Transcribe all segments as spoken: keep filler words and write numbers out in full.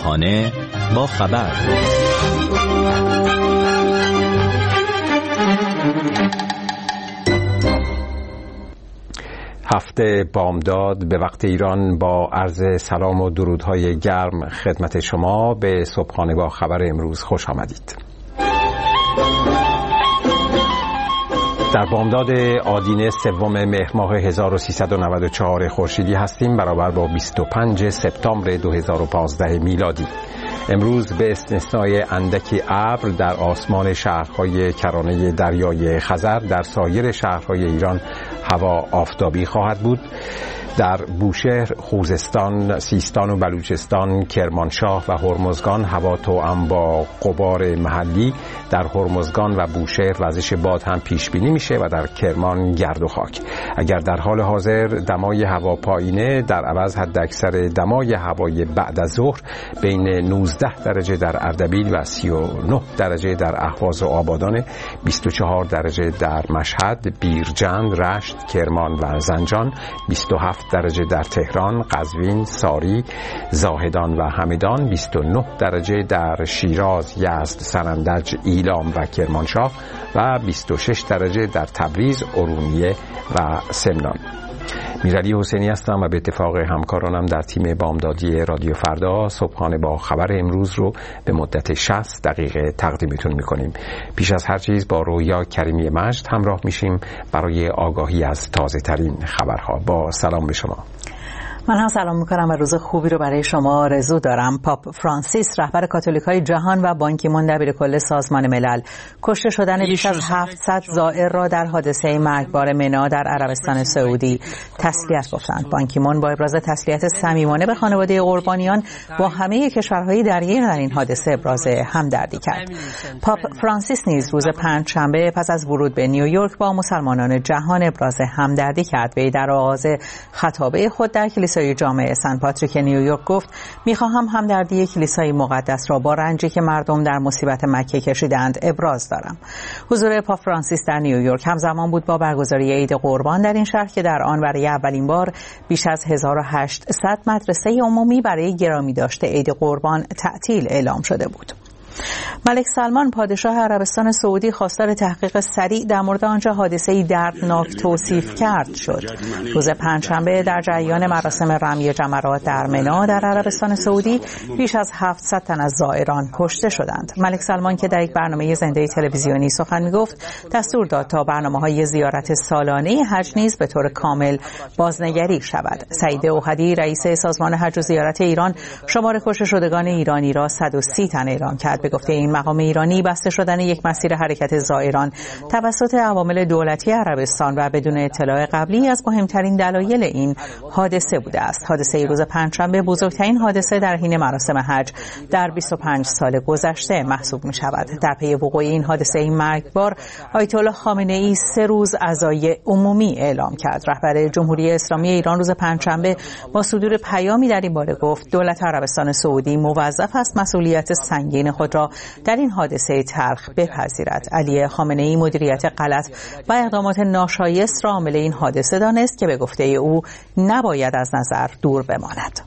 صبحانه با خبر. هفته بامداد به وقت ایران با عرض سلام و درودهای گرم خدمت شما به صبحانه با خبر امروز خوش آمدید. در بامداد آدینه سوم مهر ماه هزار و سیصد و نود و چهار خورشیدی هستیم، برابر با بیست و پنج سپتامبر دو هزار و پانزده میلادی. امروز به استثنای اندکی ابر در آسمان شهرهای کرانه دریای خزر، در سایر شهرهای ایران هوا آفتابی خواهد بود. در بوشهر، خوزستان، سیستان و بلوچستان، کرمانشاه و هرمزگان هوا توأم با غبار محلی. در هرمزگان و بوشهر وزش باد هم پیش بینی میشه و در کرمان گرد و خاک. اگر در حال حاضر دمای هوا پایینه، در عوض حد اکثر دمای هوای بعد از ظهر بین نوزده درجه در اردبیل و سی و نه درجه در اهواز و آبادان، بیست و چهار درجه در مشهد، بیرجند، رشت، کرمان و زنجان، بیست و هفت درجه در تهران، قزوین، ساری، زاهدان و همدان، بیست و نه درجه در شیراز، یزد، سرندج، ایلام و کرمانشاه و بیست و شش درجه در تبریز، ارومیه و سمنان. میرعلی حسینی هستم و به اتفاق همکارانم در تیم بامدادی رادیو فردا صبحانه با خبر امروز رو به مدت شصت دقیقه تقدیمتون میکنیم. پیش از هر چیز با رویا کریمی مجد همراه میشیم برای آگاهی از تازه ترین خبرها. با سلام به شما. من هم سلام میکنم و روز خوبی رو برای شما آرزو دارم. پاپ فرانسیس رهبر کاتولیکای جهان و بان کی مون دبیر کل سازمان ملل کشته شدن بیش از هفتصد زائر را در حادثه مرگبار منا در عربستان سعودی تسلیت گفتند. بان کی مون با ابراز تسلیت صمیمانه به خانواده قربانیان با همه کشورهای درگیر در این حادثه ابراز همدردی کرد. پاپ فرانسیس نیز روز پنجشنبه پس از ورود به نیویورک با مسلمانان جهان ابراز همدردی کرد. وی در آغاز خطابه خود در کلیسای جامع سن پاتریک نیویورک گفت: میخواهم همدردی کلیسای مقدس را با رنجی که مردم در مصیبت مکه کشیدند ابراز دارم. حضور پاپ فرانسیس در نیویورک همزمان بود با برگزاری عید قربان در این شهر که در آن برای اولین بار بیش از هزار و هشتصد مدرسه عمومی برای گرامی داشته عید قربان تعطیل اعلام شده بود. ملک سلمان پادشاه عربستان سعودی خواستار تحقیق سریع در مورد آنچه حادثه‌ای دردناک توصیف کرد شد. روز پنجشنبه در جریان مراسم رمی جمرات در منا در عربستان سعودی بیش از هفتصد تن از زائران کشته شدند. ملک سلمان که در یک برنامه زنده تلویزیونی سخن می‌گفت، دستور داد تا برنامه‌های زیارت سالانه حج نیز به طور کامل بازنگری شود. سعید اوحدی رئیس سازمان حج و زیارت ایران شمار کشته شدگان ایرانی را صد و سی تن اعلام کرد. به گفته این مقام ایرانی، بسته شدن یک مسیر حرکت زائران توسط عوامل دولتی عربستان و بدون اطلاع قبلی از مهمترین دلایل این حادثه بوده است. حادثه روز پنجشنبه بزرگترین حادثه در حین مراسم حج در بیست و پنج سال گذشته محسوب می شود. در پی وقوع این حادثه مرگبار، آیت الله خامنه ای سه روز عزای عمومی اعلام کرد. رهبر جمهوری اسلامی ایران روز پنجشنبه با صدور پیامی در این باره گفت: دولت عربستان سعودی موظف است مسئولیت سنگین خود را در این حادثه تلخ بپذیرد. علی خامنه ای مدیریت غلط و اقدامات ناشایست را عامل این حادثه دانست که به گفته او نباید از نظر دور بماند.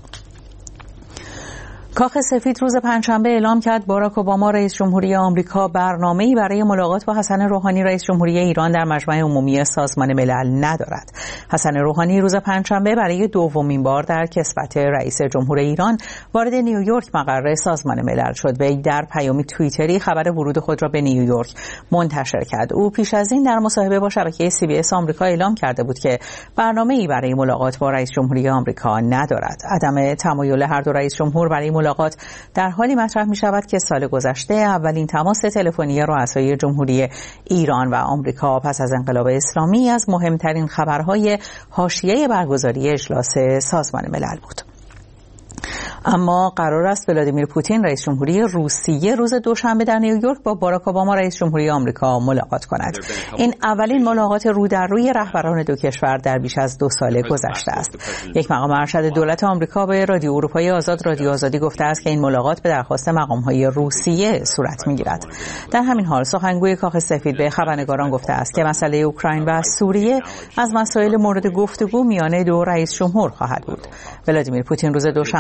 کاخ سفید روز پنجشنبه اعلام کرد باراک اوباما رئیس جمهوری آمریکا برنامه‌ای برای ملاقات با حسن روحانی رئیس جمهوری ایران در مجمع عمومی سازمان ملل ندارد. حسن روحانی روز پنجشنبه برای دومین بار در کسوت رئیس جمهور ایران وارد نیویورک مقر سازمان ملل شد. وی در پیامی توییتری خبر ورود خود را به نیویورک منتشر کرد. او پیش از این در مصاحبه با شبکه سی بی اس آمریکا اعلام کرده بود که برنامه‌ای برای ملاقات با رئیس جمهوری آمریکا ندارد. عدم تمایل هر دو رئیس جمهور برای ملاقات در حالی مطرح می شود که سال گذشته اولین تماس تلفنی رؤسای جمهوری ایران و آمریکا پس از انقلاب اسلامی از مهمترین خبرهای حاشیه برگزاری اجلاس سازمان ملل بود. اما قرار است ولادیمیر پوتین رئیس جمهوری روسیه روز دوشنبه در نیویورک با باراک اوباما رئیس جمهوری آمریکا ملاقات کند. این اولین ملاقات رو در روی رهبران دو کشور در بیش از دو سال گذشته است. یک مقام ارشد دولت آمریکا به رادیو اروپای آزاد رادیو آزادی گفته است که این ملاقات به درخواست مقام‌های روسیه صورت می‌گیرد. در همین حال سخنگوی کاخ سفید به خبرنگاران گفته است که مسئله اوکراین و سوریه از مسائل مورد گفتگو میان دو رئیس جمهور خواهد بود. ولادیمیر پوتین روز دوشنبه در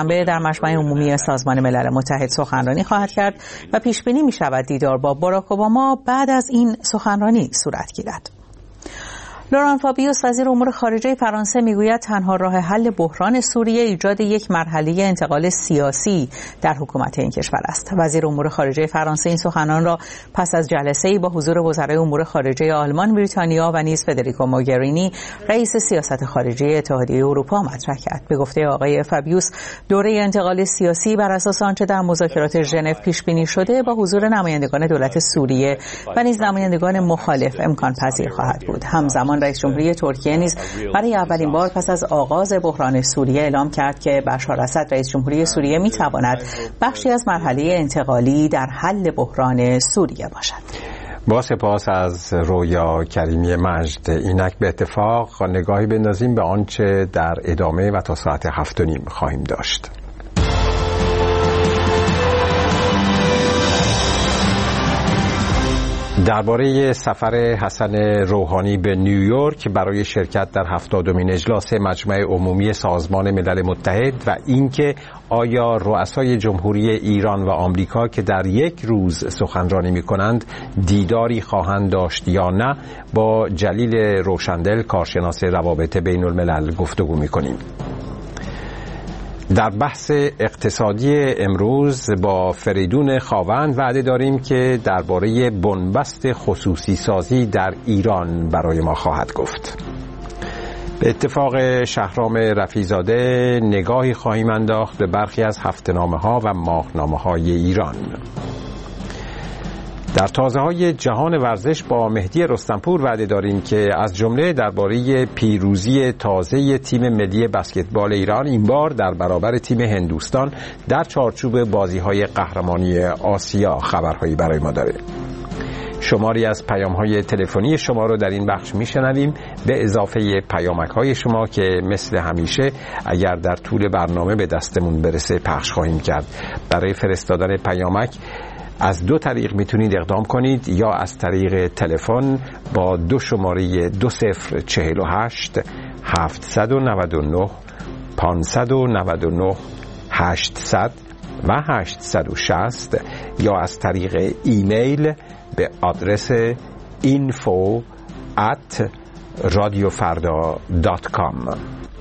مجمع عمومی سازمان ملل متحد سخنرانی خواهد کرد و پیش بینی می شود دیدار با باراک اوباما بعد از این سخنرانی صورت گیرد. لوران فابیوس وزیر امور خارجه فرانسه میگوید تنها راه حل بحران سوریه ایجاد یک مرحله انتقال سیاسی در حکومت این کشور است. وزیر امور خارجه فرانسه این سخنان را پس از جلسه‌ای با حضور وزرای امور خارجه آلمان، بریتانیا و نیز فدریکو موگرینی رئیس سیاست خارجی اتحادیه اروپا مطرح کرد. به گفته آقای فابیوس، دوره انتقال سیاسی بر اساس آنچه در مذاکرات ژنو پیش بینی شده با حضور نمایندگان دولت سوریه و نیز نمایندگان مخالف امکان پذیر خواهد بود. همزمان رئیس جمهوری ترکیه نیز برای اولین بار پس از آغاز بحران سوریه اعلام کرد که بشار اسد رئیس جمهوری سوریه می‌تواند بخشی از مرحله انتقالی در حل بحران سوریه باشد. با سپاس از رویا کریمی مجد. اینک به اتفاق نگاهی بندازیم به آنچه در ادامه و تا ساعت هفت و نیم خواهیم داشت. درباره سفر حسن روحانی به نیویورک برای شرکت در هفتادمین اجلاس مجمع عمومی سازمان ملل متحد و اینکه آیا رؤسای جمهوری ایران و آمریکا که در یک روز سخنرانی می‌کنند دیداری خواهند داشت یا نه، با جلیل روشندل کارشناس روابط بین الملل گفتگو می‌کنیم. در بحث اقتصادی امروز با فریدون خاوند وعده داریم که درباره بنبست خصوصی سازی در ایران برای ما خواهد گفت. به اتفاق شهرام رفیع‌زاده نگاهی خواهیم انداخت به برخی از هفته‌نامه‌ها و ماهنامه‌های ایران. در تازه‌های جهان ورزش با مهدی رستمپور وعده داریم که از جمله درباره پیروزی تازه تیم ملی بسکتبال ایران این بار در برابر تیم هندوستان در چارچوب بازی‌های قهرمانی آسیا خبرهایی برای ما داره. شماری از پیام‌های تلفنی شما رو در این بخش می‌شنویم به اضافه پیامک‌های شما که مثل همیشه اگر در طول برنامه به دستمون برسه پخش خواهیم کرد. برای فرستادن پیامک از دو طریق میتونید اقدام کنید، یا از طریق تلفن با دو شماره دو صفر چهل و هشت هفتصد و نود و نه پانصد و نود و نه هشتصد و هشتصد و شصت، یا از طریق ایمیل به آدرس info at radiofarda dot com.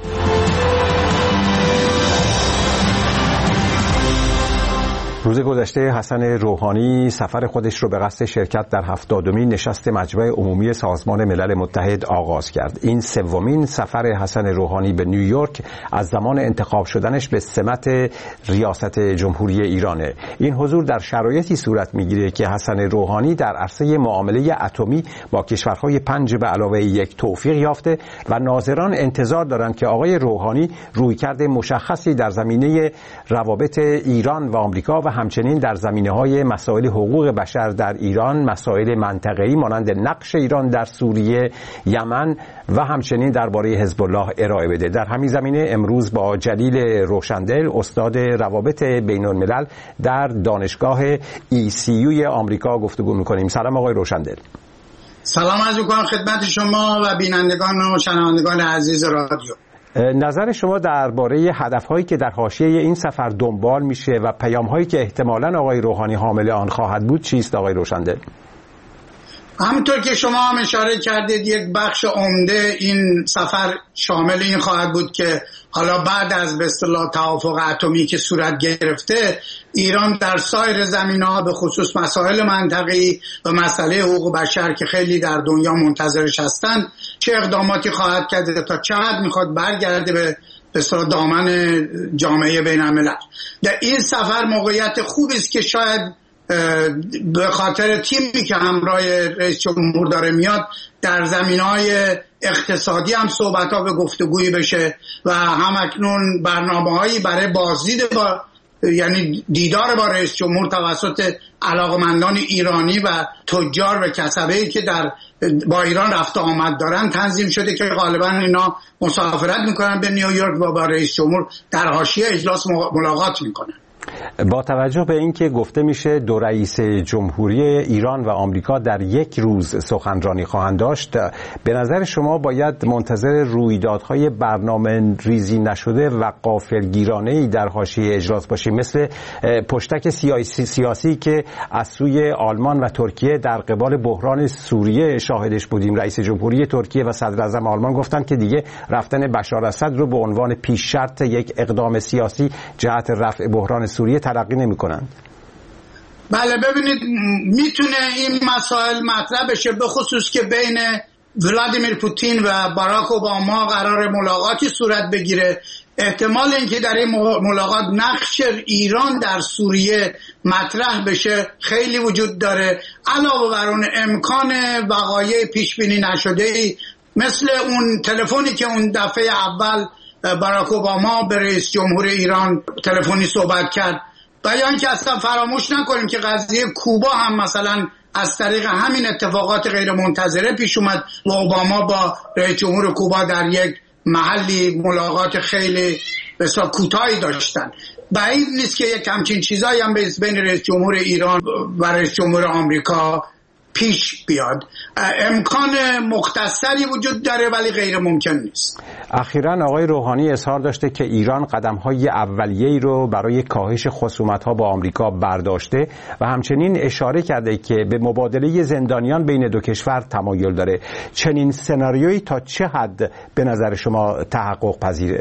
روز گذشته حسن روحانی سفر خودش رو به قصد شرکت در هفتادمین نشست مجمع عمومی سازمان ملل متحد آغاز کرد. این سومین سفر حسن روحانی به نیویورک از زمان انتخاب شدنش به سمت ریاست جمهوری ایرانه. این حضور در شرایطی صورت میگیره که حسن روحانی در عرصه معامله اتمی با کشورهای پنج به علاوه یک توفیق یافته و ناظران انتظار دارند که آقای روحانی رویکرد مشخصی در زمینه روابط ایران و آمریکا و همچنین در زمینه‌های مسائل حقوق بشر در ایران، مسائل منطقه‌ای مانند نقش ایران در سوریه، یمن و همچنین درباره حزب الله ارائه بده. در همین زمینه امروز با جلیل روشندل استاد روابط بین الملل در دانشگاه ای سی یو آمریکا گفتگو می‌کنیم. سلام آقای روشندل. سلام عرض می‌کنم خدمت شما و بینندگان و شنوندگان عزیز رادیو. نظر شما درباره هدفهایی که در حاشیه این سفر دنبال میشه و پیام‌هایی که احتمالاً آقای روحانی حامل آن خواهد بود چیست آقای روشندل؟ همونطور که شما هم اشاره کردید یک بخش عمده این سفر شامل این خواهد بود که حالا بعد از به اصطلاح توافق اتمی که صورت گرفته، ایران در سایر زمینه‌ها به خصوص مسائل منطقه‌ای و مسئله حقوق بشر که خیلی در دنیا منتظرش هستند چه اقداماتی خواهد کرد تا چقدر میخواد برگرده به به اصطلاح دامن جامعه بین‌الملل. در این سفر موقعیت خوبی است که شاید به خاطر تیمی که همراه رئیس جمهور داره میاد در زمینه‌های اقتصادی هم صحبت‌ها به گفتگویی بشه و همکنون برنامه‌هایی برای بازدید با یعنی دیدار با رئیس جمهور توسط علاقمندان ایرانی و تجار و کسبه‌ای که در با ایران رفت آمد دارن تنظیم شده که غالبا اینا مسافرت میکنن به نیویورک و با رئیس جمهور در حاشیه اجلاس ملاقات میکنن. با توجه به اینکه گفته میشه دو رئیس جمهوری ایران و آمریکا در یک روز سخنرانی خواهند داشت، به نظر شما باید منتظر رویدادهای برنامه ریزی نشده و غافلگیرانه‌ای در حاشیه اجلاس باشیم، مثل پشتک سیاسی, سیاسی که از سوی آلمان و ترکیه در قبال بحران سوریه شاهدش بودیم؟ رئیس جمهوری ترکیه و صدر اعظم آلمان گفتن که دیگه رفتن بشار اسد رو به عنوان پیش شرط یک اقدام سیاسی جهت رفع بحران سوریه تلقی نمی‌کنند. بله، ببینید میتونه این مسائل مطرح بشه، به خصوص که بین ولادیمیر پوتین و باراک اوباما قرار ملاقاتی صورت بگیره. احتمال اینکه در این ملاقات نقش ایران در سوریه مطرح بشه خیلی وجود داره. علاوه بر اون امکان وقایع پیش بینی نشده‌ای مثل اون تلفنی که اون دفعه اول باراک اوباما به رئیس جمهور ایران تلفنی صحبت کرد، و یا اینکه اصلا فراموش نکنیم که قضیه کوبا هم مثلا از طریق همین اتفاقات غیر منتظره پیش اومد و اوباما با رئیس جمهور کوبا در یک محلی ملاقات خیلی بسیار کوتاهی داشتن. بعید نیست که یک همچین چیزایی هم بین رئیس جمهور ایران و رئیس جمهور آمریکا پیش بیاد. امکان مختصری وجود داره ولی غیر ممکن نیست. اخیراً آقای روحانی اظهار داشته که ایران قدم‌های اولیه‌ای رو برای کاهش خصومت‌ها با آمریکا برداشته و همچنین اشاره کرده که به مبادله زندانیان بین دو کشور تمایل داره. چنین سناریویی تا چه حد به نظر شما تحقق پذیره؟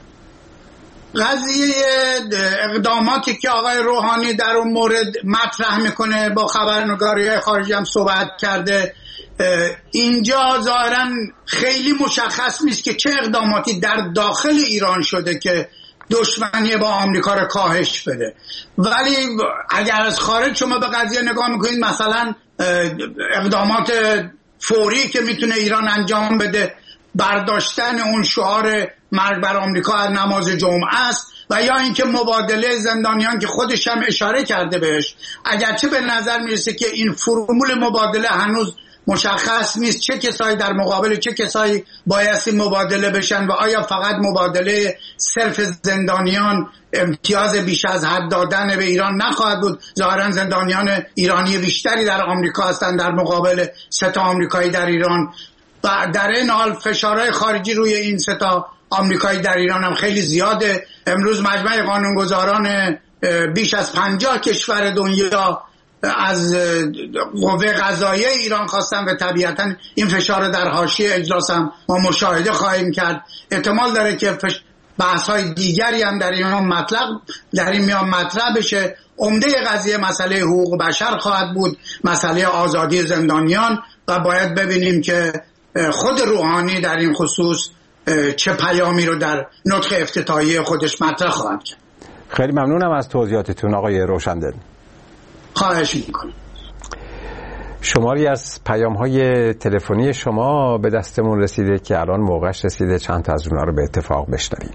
قضیه اقداماتی که آقای روحانی در اون مورد مطرح میکنه، با خبرنگاری خارجی هم صحبت کرده، اینجا ظاهرا خیلی مشخص نیست که چه اقداماتی در داخل ایران شده که دشمنی با آمریکا رو کاهش بده. ولی اگر از خارج شما به قضیه نگاه میکنید، مثلا اقدامات فوری که میتونه ایران انجام بده برداشتن اون شعار مرگ بر آمریکا از نماز جمعه است، و یا اینکه مبادله زندانیان که خودش هم اشاره کرده بهش، اگرچه به نظر میرسه که این فرمول مبادله هنوز مشخص نیست چه کسایی در مقابل چه کسایی بایستی مبادله بشن و آیا فقط مبادله صرف زندانیان امتیاز بیش از حد دادن به ایران نخواهد بود. ظاهرا زندانیان ایرانی بیشتری در آمریکا هستند در مقابل سه تا آمریکایی در ایران، و در این حال فشارهای خارجی روی این سه تا آمریکایی در ایران هم خیلی زیاده. امروز مجمع قانونگذاران بیش از پنجاه کشور دنیا از قوه قضاییه ایران خواستن و طبیعتا این فشار در حاشیه اجلاس هم ما مشاهده خواهیم کرد. احتمال داره که بحث‌های دیگری هم در این مطلب در این میان مطرح بشه. عمده قضیه مسئله حقوق بشر خواهد بود، مسئله آزادی زندانیان، و باید ببینیم که خود روحانی در این خصوص چه پیامی رو در نطق افتتاحیه خودش مطرح خواهد کرد. خیلی ممنونم از توضیحاتتون آقای روشندل. خواهش میکنم. شماری از پیام‌های تلفنی شما به دستمون رسیده که الان موقعش رسیده چند تا از اونها رو به اتفاق بشنویم.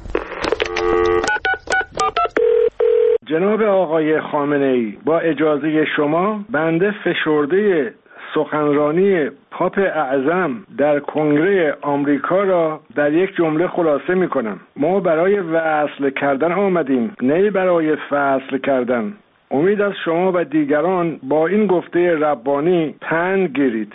جناب آقای خامنه‌ای، با اجازه شما بنده فشرده سخنرانی پاپ اعظم در کنگره آمریکا را در یک جمله خلاصه می کنم. ما برای وصل کردن آمدیم، نه برای فصل کردن. امید از شما و دیگران با این گفته ربانی پند گیرید.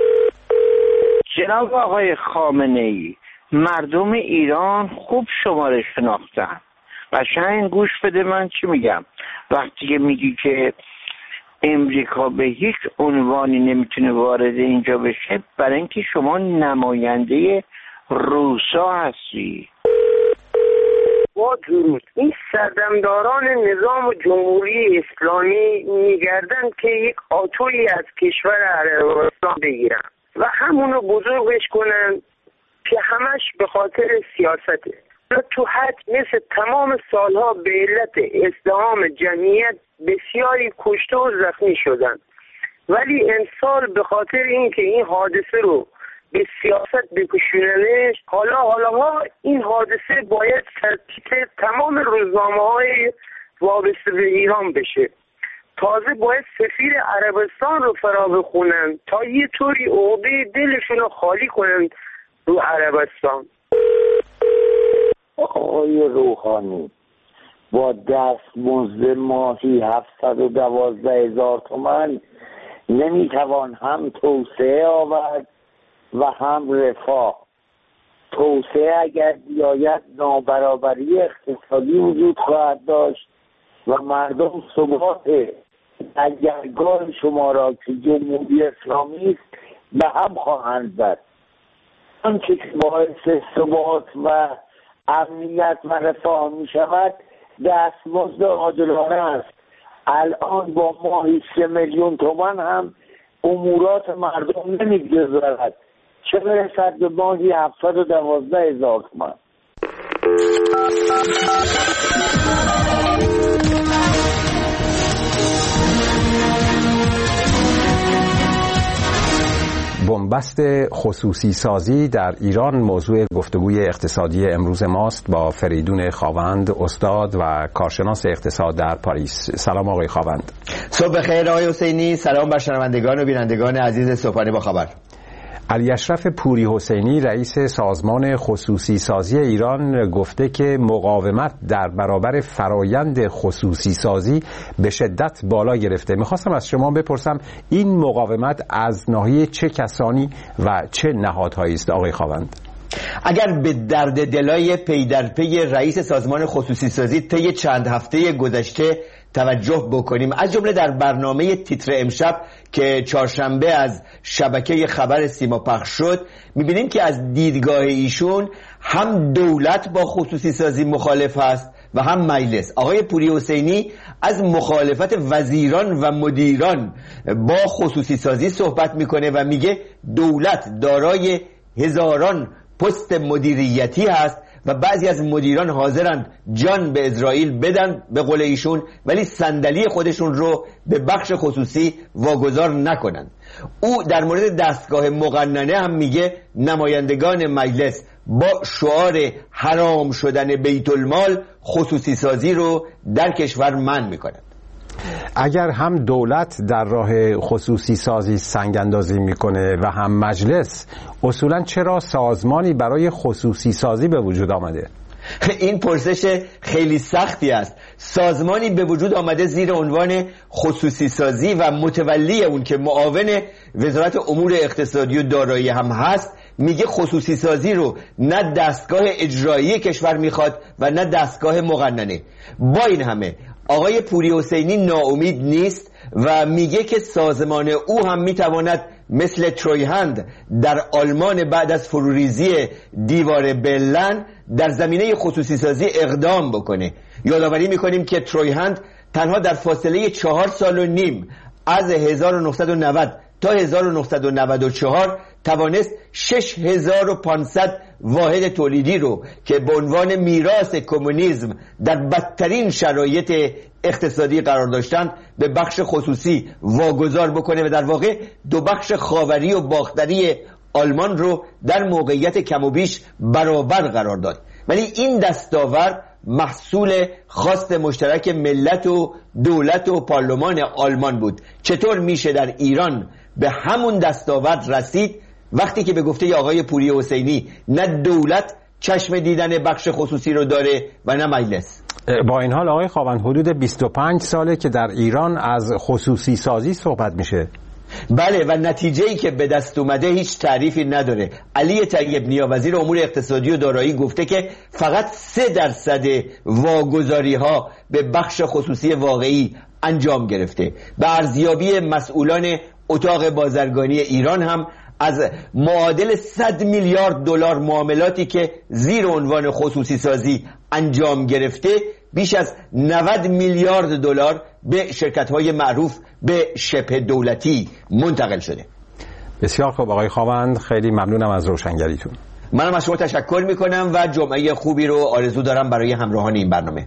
جناب آقای خامنه‌ای، مردم ایران خوب شما را شناختن. قشنگ گوش بده من چی میگم. وقتی که میگی که امریکا به هیچ عنوانی نمیتونه وارد اینجا بشه، برای اینکه شما نماینده روسا هستی. با درود، این سردمداران نظام جمهوری اسلامی میگردن که یک آتویی از کشور عربستان بگیرن و همونو بزرگش کنن که همش به خاطر سیاسته. تو حد مثل تمام سالها به علت ازدحام جمعیت بسیاری کشته و زخمی شدن، ولی امسال به خاطر اینکه این حادثه رو به سیاست بکشوننش، حالا حالا این حادثه باید سرتیتر تمام روزنامه‌های وابسته به ایران بشه. تازه باید سفیر عربستان رو فرا بخونن تا یه طوری عقده دلشون رو خالی کنن رو عربستان. آقای روحانی، با دستمزد ماهی هفتصد و دوازده هزار تومان نمیتوان هم توسعه آورد و هم رفاه. توسعه اگر بیاید نابرابری اقتصادی وجود خواهد داشت و مردم ثبات اگرگاه شما را که جمهوری اسلامی است به هم خواهند زد. آنچه که باعث ثبات و امنیت و رفاه می شود دستمزد عادلانه است. الان با ماهی سه میلیون تومان هم امورات مردم نمیگذرد، چه برسد به ماهی هفتصد و دوازده هزار تومان. بنبست خصوصی سازی در ایران موضوع گفتگوی اقتصادی امروز ماست با فریدون خاوند، استاد و کارشناس اقتصاد در پاریس. سلام آقای خاوند. صبح بخیر آقای حسینی. سلام بر شنوندگان و بینندگان عزیز صبحانه با خبر. علی اشرف پوری حسینی رئیس سازمان خصوصی سازی ایران گفته که مقاومت در برابر فرایند خصوصی سازی به شدت بالا گرفته. میخواستم از شما بپرسم این مقاومت از ناحیه چه کسانی و چه نهادهایی است آقای خاوند؟ اگر به درد دلای پی در پی رئیس سازمان خصوصی سازی طی چند هفته گذشته توجه بکنیم، از جمله در برنامه تیتر امشب که چهارشنبه از شبکه خبر سیما پخش شد، میبینیم که از دیدگاه ایشون هم دولت با خصوصی سازی مخالف است و هم مجلس. آقای پوری حسینی از مخالفت وزیران و مدیران با خصوصی سازی صحبت میکنه و میگه دولت دارای هزاران پست مدیریتی هست و بعضی از مدیران حاضرند جان به اسرائیل بدن به قول ایشون، ولی صندلی خودشون رو به بخش خصوصی واگذار نکنن. او در مورد دستگاه مقننه هم میگه نمایندگان مجلس با شعار حرام شدن بیت المال خصوصی سازی رو در کشور منع میکنن. اگر هم دولت در راه خصوصی سازی سنگ اندازی میکنه و هم مجلس، اصولا چرا سازمانی برای خصوصی سازی به وجود آمده؟ این پرسش خیلی سختی است. سازمانی به وجود آمده زیر عنوان خصوصی سازی و متولی اون که معاون وزارت امور اقتصادی و دارایی هم هست میگه خصوصی سازی رو نه دستگاه اجرایی کشور میخواد و نه دستگاه مقننه. با این همه آقای پوری حسینی ناامید نیست و میگه که سازمان او هم میتواند مثل ترویهند در آلمان بعد از فروریزی دیوار برلین در زمینه خصوصی سازی اقدام بکنه. یادآوری میکنیم که ترویهند تنها در فاصله چهار سال و نیم از هزار و نهصد و نود تا هزار و نهصد و نود و چهار توانست شش هزار و پانصد واحد تولیدی رو که به عنوان میراث کمونیسم در بدترین شرایط اقتصادی قرار داشتند به بخش خصوصی واگذار بکنه و در واقع دو بخش خاوری و باختری آلمان رو در موقعیت کم و بیش برابر قرار داد. ولی این دستاورد محصول خواست مشترک ملت و دولت و پارلمان آلمان بود. چطور میشه در ایران به همون دستاورد رسید وقتی که به گفته آقای پوری حسینی نه دولت چشم دیدن بخش خصوصی رو داره و نه مجلس؟ با این حال آقای خاوند حدود بیست و پنج ساله که در ایران از خصوصی سازی صحبت میشه. بله، و نتیجه‌ای که به دست اومده هیچ تعریفی نداره. علی طیب نیا وزیر امور اقتصادی و دارایی گفته که فقط سه درصد واگذاری ها به بخش خصوصی واقعی انجام گرفته. به ارزیابی مسئولان اتاق بازرگانی ایران هم از معادل صد میلیارد دلار معاملاتی که زیر عنوان خصوصی سازی انجام گرفته بیش از نود میلیارد دلار به شرکت‌های معروف به شبه دولتی منتقل شده. بسیار خوب آقای خاوند، خیلی ممنونم از روشنگریتون. منم از شما تشکر میکنم و جمعه خوبی رو آرزو دارم برای همراهان این برنامه.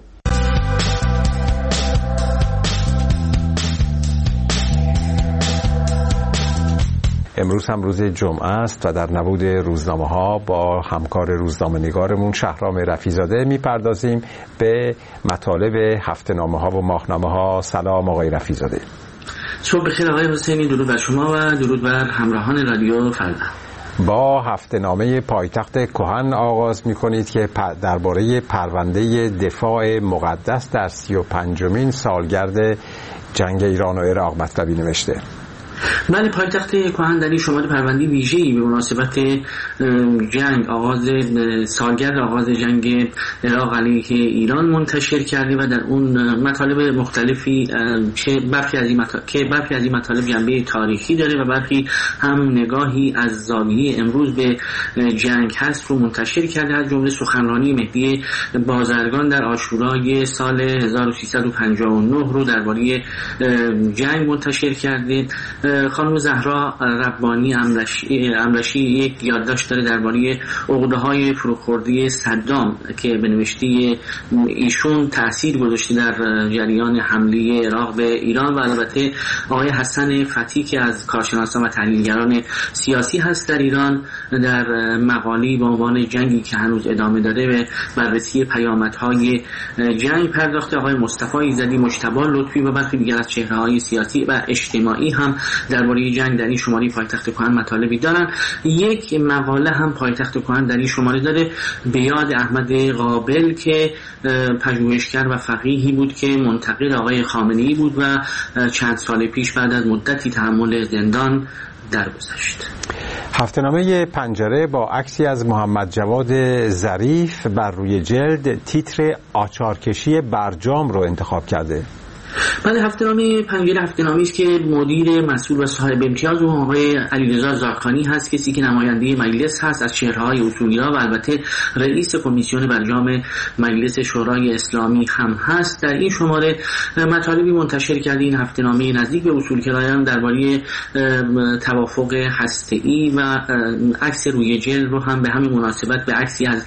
امروز هم روز جمعه است و در نبود روزنامه ها با همکار روزنامه نگارمون شهرام رفیزاده میپردازیم به مطالب هفته نامه ها و ماهنامه ها. سلام آقای رفیزاده. صبح بخیر آقای حسینی، درود بر شما و درود بر همراهان رادیو فردا. با هفته‌نامه پایتخت کهن آغاز می‌کنید که درباره پرونده دفاع مقدس در سی و پنجمین سالگرد جنگ ایران و عراق مطلبی نوشته. بله، پایتخت کهن در این شماره پرونده ویژه‌ای به مناسبت جنگ آغاز سالگرد آغاز جنگ عراق علیه ایران منتشر کرده و در اون مطالب مختلفی که برخی از این مطالب که برخی از این مطالب جنبه تاریخی داره و برخی هم نگاهی از زاویه امروز به جنگ هست رو منتشر کرده. از جمله سخنرانی مهدی بازرگان در عاشورای سال هزار و سیصد و پنجاه و نه رو درباره جنگ منتشر کرده. خانم زهرا ربانی امرشی, امرشی یک یادداشت داره درباره عقده‌های فروخوردی صدام که به نوشته ایشون تأثیر گذاشته در جریان حمله عراق به ایران و البته آقای حسن فتی که از کارشناسان و تحلیلگران سیاسی هست در ایران در مقالی با عنوان جنگی که هنوز ادامه داره به بررسی پیامدهای جنگ پرداخته. آقای مصطفی ایزدی، مجتبی لطفی و برخی دیگر از چهره‌های سیاسی و اجتماعی هم درباره جنگ در این شماره پایتخت کهن مطالبی دارن. یک مقاله هم پایتخت کهن در این شماره داره به یاد احمد قابل که پژوهشگر و فقیهی بود که منتقد آقای خامنه‌ای بود و چند سال پیش بعد از مدتی تحمل زندان درگذشت. هفته‌نامه پنجره با عکسی از محمد جواد ظریف بر روی جلد تیتر آچارکشی برجام رو انتخاب کرده. بله، هفته‌نامه پنجره هفته‌نامه‌ای است که مدیر مسئول و صاحب امتیاز اون آقای علیرضا زاکانی هست، کسی که نماینده مجلس هست از چهره‌های اصولی‌ها و البته رئیس کمیسیون برجام مجلس شورای اسلامی هم هست. در این شماره مطالبی منتشر کرده این هفته‌نامه نزدیک به اصولگرایان درباره توافق هسته‌ای و عکس روی جلد رو هم به همین مناسبت به عکسی از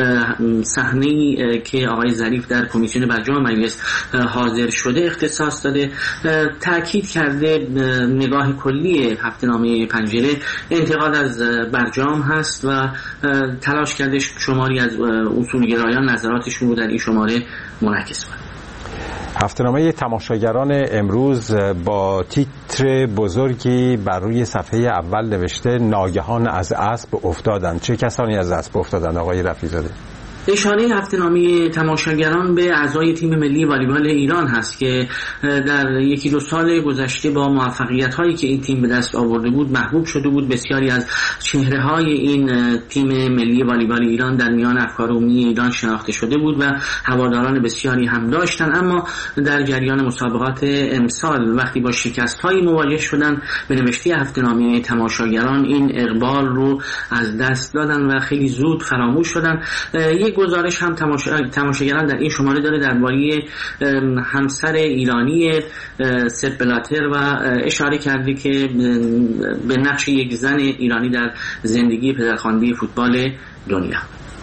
صحنه‌ای که آقای ظریف در کمیسیون برجام مجلس حاضر شده اختصاص داده. تأکید کرده نگاه کلی هفته‌نامه پنجره انتقاد از برجام هست و تلاش کرده شماری از اصولگرایان نظراتشون رو در این شماره منعکس کنه. هفته‌نامه تماشاگران امروز با تیتر بزرگی بر روی صفحه اول نوشته ناگهان از اسب افتادند. چه کسانی از اسب افتادند آقای رفیع‌زاده؟ اشاره هفته‌نامه تماشاگران به اعضای تیم ملی والیبال ایران هست که در یکی دو سال گذشته با موفقیت‌هایی که این تیم به دست آورده بود محبوب شده بود. بسیاری از چهره‌های این تیم ملی والیبال ایران در میان افکار عمومی ایران شناخته شده بود و هواداران بسیاری هم داشتن، اما در جریان مسابقات امسال وقتی با شکست‌هایی مواجه شدن به نوشته هفته‌نامه تماشاگران این اقبال رو از دست دادن و خیلی زود فراموش شدن. یک گزارش هم تماشا... تماشاگران در این شماره داره درباره همسر ایرانی سپ بلاتر و اشاره کرده که به نقش یک زن ایرانی در زندگی پدرخوانده فوتبال دنیا.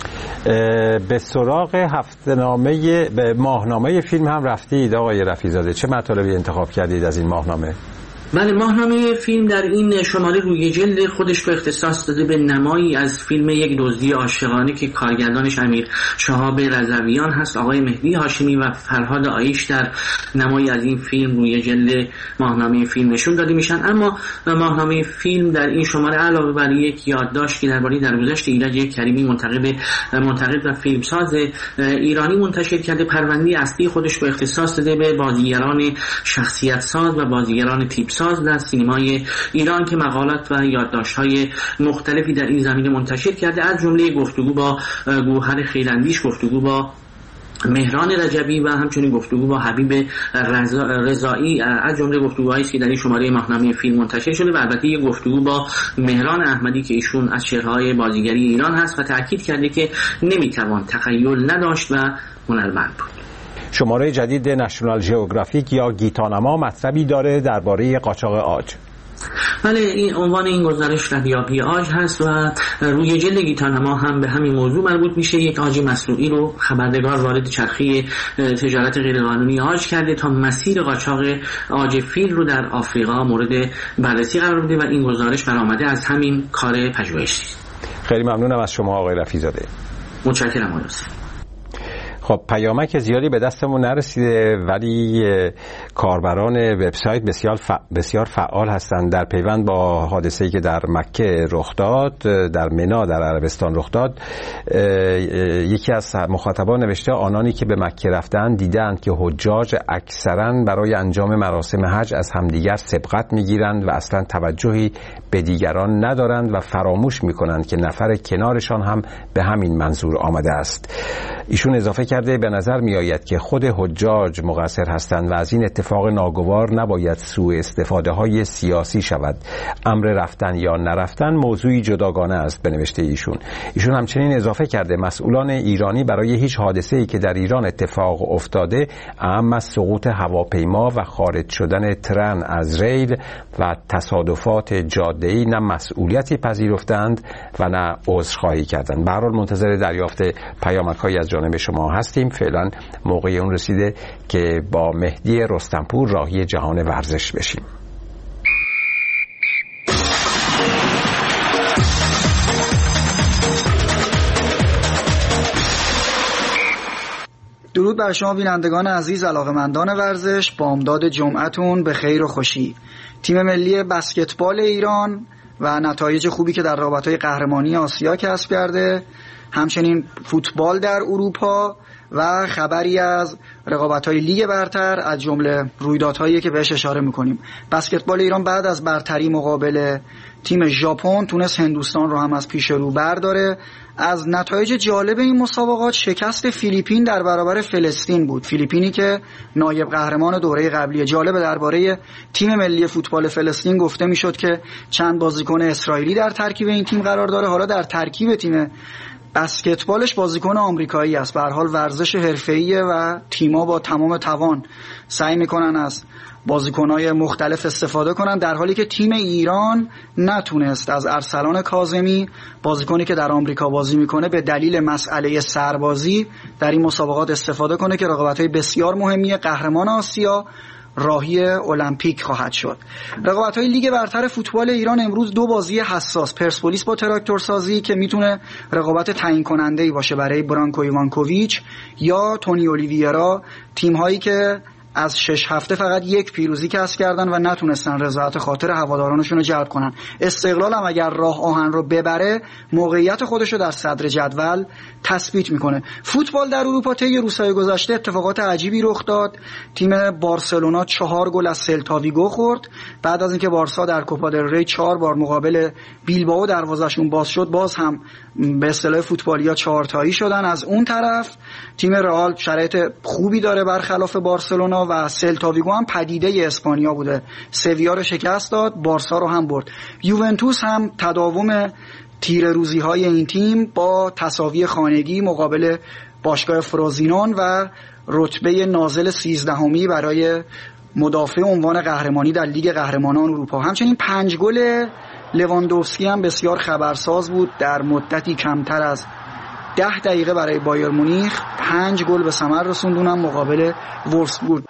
به سراغ هفته‌نامه به ماهنامه فیلم هم رفتید آقای رفیع‌زاده. چه مطالبی انتخاب کردید از این ماهنامه؟ بله، ماهنامه فیلم در این شماره روی جلد خودش رو اختصاص داده به نمایی از فیلم یک دزدی عاشقانه که کارگردانش امیر شهاب رضویان هست. آقای مهدی هاشمی و فرهاد آیش در نمایی از این فیلم روی جلد ماهنامه فیلم نشون داده میشن. اما ماهنامه فیلم در این شماره علاوه بر یک یادداشت که درباره درگذشت ایرج کریمی منتقد منتقد و فیلمساز ایرانی منتشر کرده، پرونده اصلی خودش رو اختصاص داده به بازیگران شخصیت ساز و بازیگران تیپ ساز در سینمای ایران که مقالات و یادداشت‌های مختلفی در این زمینه منتشر کرده، از جمله گفتگو با گوهر خیراندیش، گفتگو با مهران رجبی و همچنین گفتگو با حبیب رضایی، از جمله گفتگوهایی که در این شماره ماهنامه فیلم منتشر شده و البته یک گفتگو با مهران احمدی که ایشون از چهره‌های بازیگری ایران هست و تأکید کرده که نمیتوان تخیل نداشت و هنرمند بود. شماره جدید نشنال ژئوگرافیک یا گیتانما مطلبی داره درباره قاچاق عاج. بله، این عنوان این گزارش ردیابی عاج هست و روی جلد گیتانما هم به همین موضوع مربوط میشه. یک عاج مصنوعی رو خبرنگار وارد چرخه تجارت غیرقانونی عاج کرده تا مسیر قاچاق عاج فیل رو در آفریقا مورد بررسی قرار بده و این گزارش برآمده از همین کار پژوهشی. خیلی ممنونم از شما آقای رفیع‌زاده. متشکرم آقای حسین. خب پیامک زیادی به دستمون نرسیده، ولی کاربران وبسایت بسیار ف... بسیار فعال هستند در پیوند با حادثه‌ای که در مکه رخ داد، در منا در عربستان رخ داد. یکی از مخاطبان نوشته آنانی که به مکه رفتند دیدند که حجاج اکثرا برای انجام مراسم حج از همدیگر سبقت میگیرند و اصلا توجهی به دیگران ندارند و فراموش میکنند که نفر کنارشان هم به همین منظور آمده است. ایشون اضافه کرده به نظر می آید که خود حجاج مقصر هستند و از این اتفاق ناگوار نباید سوء استفاده های سیاسی شود. امر رفتن یا نرفتن موضوعی جداگانه است به نوشته ایشون. ایشون همچنین اضافه کرده مسئولان ایرانی برای هیچ حادثه‌ای که در ایران اتفاق افتاده، اهم از سقوط هواپیما و خارج شدن ترن از ریل و تصادفات جاده‌ای، نه مسئولیتی پذیرفتند و نه عذرخواهی کردند. به هر حال منتظر دریافت پیامک‌هایی از جانب شما هستیم. فعلا موقع اون رسیده که با مهدی رستمپور راهی جهان ورزش بشیم. درود بر شما بینندگان عزیز، علاقه‌مندان ورزش. بامداد جمعتون به خیر و خوشی. تیم ملی بسکتبال ایران و نتایج خوبی که در رقابت‌های قهرمانی آسیا کسب کرده، همچنین فوتبال در اروپا و خبری از رقابت‌های لیگ برتر، از جمله رویدادهایی که بهش اشاره می‌کنیم. بسکتبال ایران بعد از برتری مقابل تیم ژاپن تونست هندوستان رو هم از پیش رو برداره. از نتایج جالب این مسابقات شکست فیلیپین در برابر فلسطین بود. فیلیپینی که نایب قهرمان دوره قبلی. جالب درباره تیم ملی فوتبال فلسطین گفته میشد که چند بازیکن اسرائیلی در ترکیب این تیم قرار داره، حالا در ترکیب تیم بسکتبالش بازیکن آمریکایی است. به هر حال ورزش حرفه‌ایه و تیم‌ها با تمام توان سعی میکنن از بازیکن‌های مختلف استفاده کنن، در حالی که تیم ایران نتونست از ارسلان کاظمی، بازیکنی که در آمریکا بازی میکنه، به دلیل مسئله سربازی در این مسابقات استفاده کنه که رقابت‌های بسیار مهمیه. قهرمان آسیا راهی المپیک خواهد شد. رقابت‌های لیگ برتر فوتبال ایران امروز دو بازی حساس، پرسپولیس با تراکتورسازی که میتونه رقابت تعیین کننده‌ای باشه برای برانکو ایوانکوویچ یا تونی اولیویرا، تیم‌هایی که از شش هفته فقط یک پیروزی کسب کردن و نتونستن رضایت خاطر هوادارانشون رو جلب کنن. استقلال هم اگر راه آهن رو ببره موقعیت خودش رو در صدر جدول تثبیت میکنه. فوتبال در اروپا طی روزهای گذشته اتفاقات عجیبی رخ داد. تیم بارسلونا چهار گل از سلتا ویگو خورد بعد از اینکه بارسا در کوپا دل ری چهار بار مقابل بیلبائو دروازه‌شون باز شد، باز هم به اصطلاح فوتبالیا چهار تایی شدن. از اون طرف تیم رئال شرایط خوبی داره برخلاف بارسلونا و سلتا ویگو هم پدیده اسپانیا بوده، سویا رو شکست داد، بارسا رو هم برد. یوونتوس هم تداوم تیر روزی های این تیم با تساوی خانگی مقابل باشگاه فروزینون و رتبه نازل سیزدهمی برای مدافع عنوان قهرمانی در لیگ قهرمانان اروپا. همچنین پنج گل لواندوفسکی هم بسیار خبرساز بود. در مدتی کمتر از ده دقیقه برای بایر مونیخ پنج گل به ثمر رسوندونم مقابل وولفسبورگ.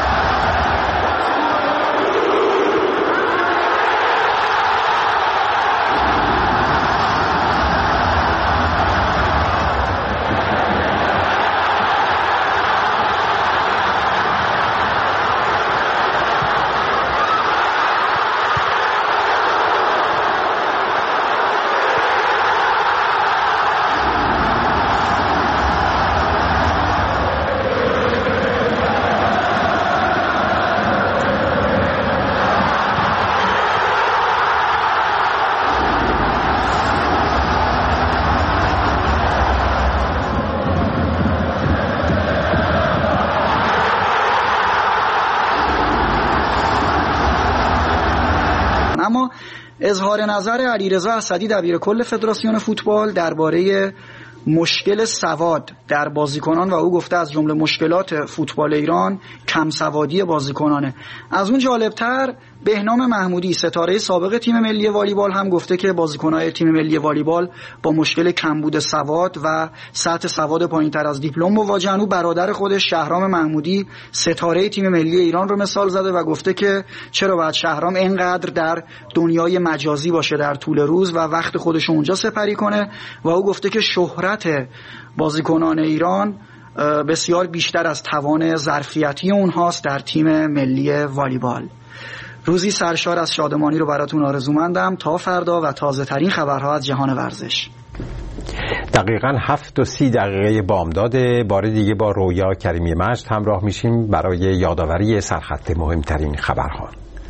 اما اظهار نظر علیرضا اسدی دبیرکل فدراسیون فوتبال درباره مشکل سواد در بازیکنان و او گفته از جمله مشکلات فوتبال ایران کم سوادی بازیکنانه. از اون جالبتر بهنام محمودی ستاره سابق تیم ملی والیبال هم گفته که بازیکن‌های تیم ملی والیبال با مشکل کمبود سواد و سطح سواد پایین‌تر از دیپلم مواجهن. او برادر خودش شهرام محمودی ستاره تیم ملی ایران رو مثال زده و گفته که چرا باید شهرام اینقدر در دنیای مجازی باشه در طول روز و وقت خودش اونجا سپری کنه و او گفته که شهرت بازیکنان ایران بسیار بیشتر از توان ظرفیتی اونهاست در تیم ملی والیبال. روزی سرشار از شادمانی رو براتون آرزومندم تا فردا و تازه ترین خبرها از جهان ورزش. دقیقاً هفت و سی دقیقه بامداد. بار دیگه با رویا کریمی مجد همراه میشیم برای یادآوری سرخط مهمترین خبرها.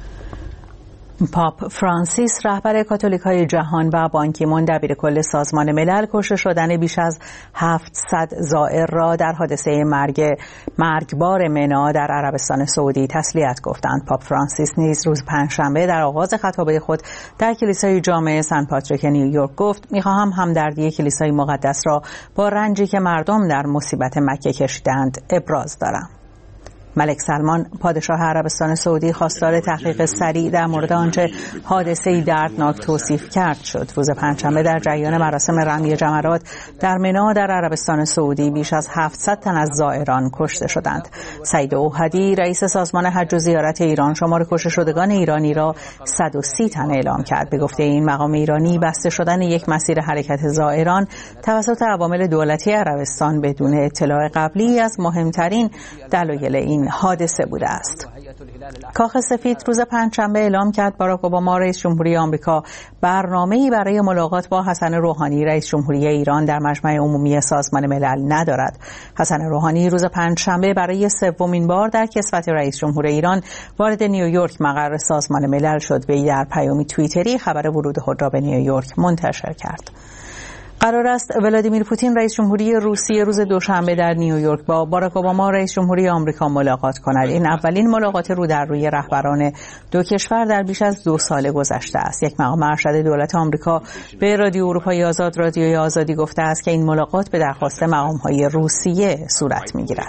پاپ فرانسیس رهبر کاتولیک‌های جهان و بان کی مون دبیرکل سازمان ملل کشته شدن بیش از هفتصد زائر را در حادثه مرگ مرگبار منا در عربستان سعودی تسلیت گفتند. پاپ فرانسیس نیز روز پنجشنبه در آغاز خطابه خود در کلیسای جامع سن پاتریک نیویورک گفت: می‌خواهم همدردی کلیسای مقدس را با رنجی که مردم در مصیبت مکه کشیدند ابراز دارم. ملک سلمان پادشاه عربستان سعودی خواستار تحقیق سریع در مورد آنچه حادثه‌ای دردناک توصیف کرد شد. روز پنجشنبه در جریان مراسم رمی جمرات در منا در عربستان سعودی بیش از هفتصد تن از زائران کشته شدند. سعید اوحدی رئیس سازمان حج و زیارت ایران شمار کشته شدگان ایرانی را صد و سی تن اعلام کرد. به گفته این مقام ایرانی بسته شدن یک مسیر حرکت زائران توسط عوامل دولتی عربستان بدون اطلاع قبلی از مهمترین دلایل این حادثه بوده است. کاخ سفید روز پنجشنبه اعلام کرد باراک اوباما رئیس جمهوری آمریکا برنامه‌ای برای ملاقات با حسن روحانی رئیس جمهوری ایران در مجمع عمومی سازمان ملل ندارد. حسن روحانی روز پنجشنبه برای سومین بار در کسوت رئیس جمهور ایران وارد نیویورک مقر سازمان ملل شد. وی در پیامی توییتری خبر ورود خود را به نیویورک منتشر کرد. قرار است ولادیمیر پوتین رئیس جمهوری روسیه روز دوشنبه در نیویورک با باراک اوباما رئیس جمهوری آمریکا ملاقات کند. این اولین ملاقات رو در روی رهبران دو کشور در بیش از دو سال گذشته است. یک مقام ارشد دولت آمریکا به رادیو اروپای آزاد رادیوی آزادی گفته است که این ملاقات به درخواست مقام‌های روسیه صورت می‌گیرد.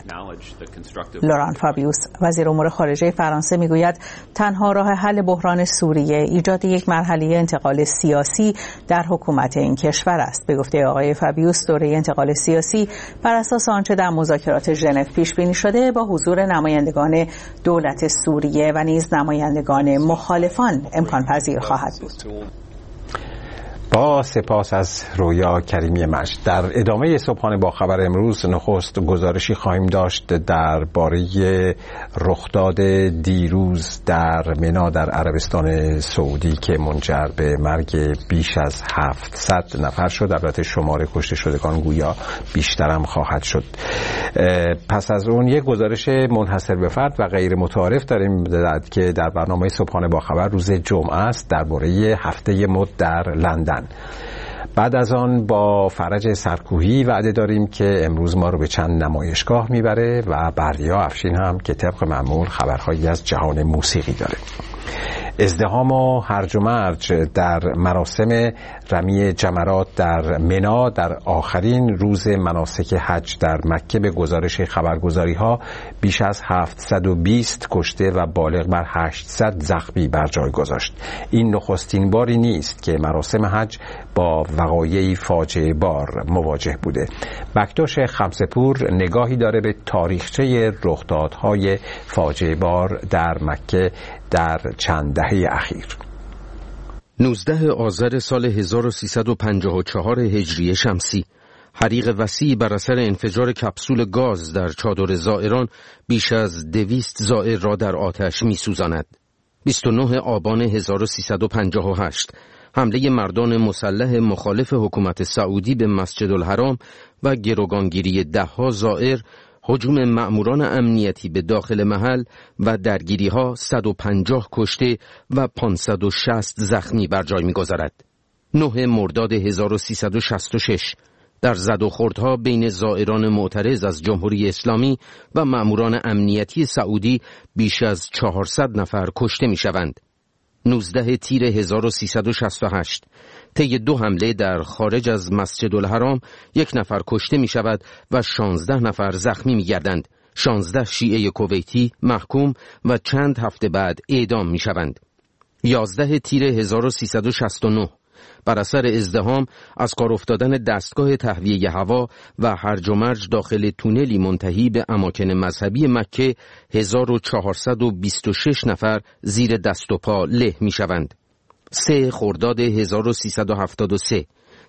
لوران فابیوس وزیر امور خارجه فرانسه میگوید تنها راه حل بحران سوریه ایجاد یک مرحله انتقال سیاسی در حکومت این کشور است. به گفته آقای فابیوس دوره انتقال سیاسی بر اساس آنچه در مذاکرات ژنو پیش بینی شده با حضور نمایندگان دولت سوریه و نیز نمایندگان مخالفان امکان پذیر خواهد بود. با سپاس از رویا کریمی مجد. در ادامه صبحانه با خبر امروز نخست گزارشی خواهیم داشت درباره رخداد دیروز در منا در عربستان سعودی که منجر به مرگ بیش از هفتصد نفر شد. البته شمار کشته شدگان گویا بیشتر هم خواهد شد. پس از اون یک گزارش منحصر به فرد و غیر متعارف داریم که در برنامه صبحانه با خبر روز جمعه است درباره هفته مد در لندن. بعد از آن با فرج سرکوهی وعده داریم که امروز ما رو به چند نمایشگاه میبره و بردیا افشین هم که طبق معمول خبرهایی از جهان موسیقی داره. ازدحام و هرج و مرج در مراسم رمی جمرات در منا در آخرین روز مناسک حج در مکه به گزارش خبرگزاری ها بیش از هفتصد و بیست کشته و بالغ بر هشتصد زخمی بر جای گذاشت. این نخستین باری نیست که مراسم حج با وقایعی فاجعه بار مواجه بوده. بکتاش خمسه‌پور نگاهی داره به تاریخچه رخدادهای فاجعه بار در مکه در چند دهه اخیر. نوزده آذر سال هزار و سیصد و پنجاه و چهار هجری شمسی حریق وسیعی بر اثر انفجار کپسول گاز در چادر زائران بیش از دویست زائر را در آتش می‌سوزاند. بیست و نه آبان هزار و سیصد و پنجاه و هشت حمله مردان مسلح مخالف حکومت سعودی به مسجد الحرام و گروگانگیری ده‌ها زائر، هجوم مأموران امنیتی به داخل محل و درگیری‌ها صد و پنجاه کشته و پانصد و شصت زخمی بر جای می‌گذارد. نه مرداد هزار و سیصد و شصت و شش در زد و خوردها بین زائران معترض از جمهوری اسلامی و مأموران امنیتی سعودی بیش از چهارصد نفر کشته می‌شوند. نوزده تیر هزار و سیصد و شصت و هشت طی دو حمله در خارج از مسجد الحرام یک نفر کشته می شود و شانزده نفر زخمی می گردند. شانزده شیعه کویتی محکوم و چند هفته بعد اعدام می شوند. یازده تیر هزار و سیصد و شصت و نه بر اثر ازدحام از کار افتادن دستگاه تهویه هوا و هرج و مرج داخل تونلی منتهی به اماکن مذهبی مکه هزار و چهارصد و بیست و شش نفر زیر دست و پا له می شوند. سه خرداد هزار و سیصد و هفتاد و سه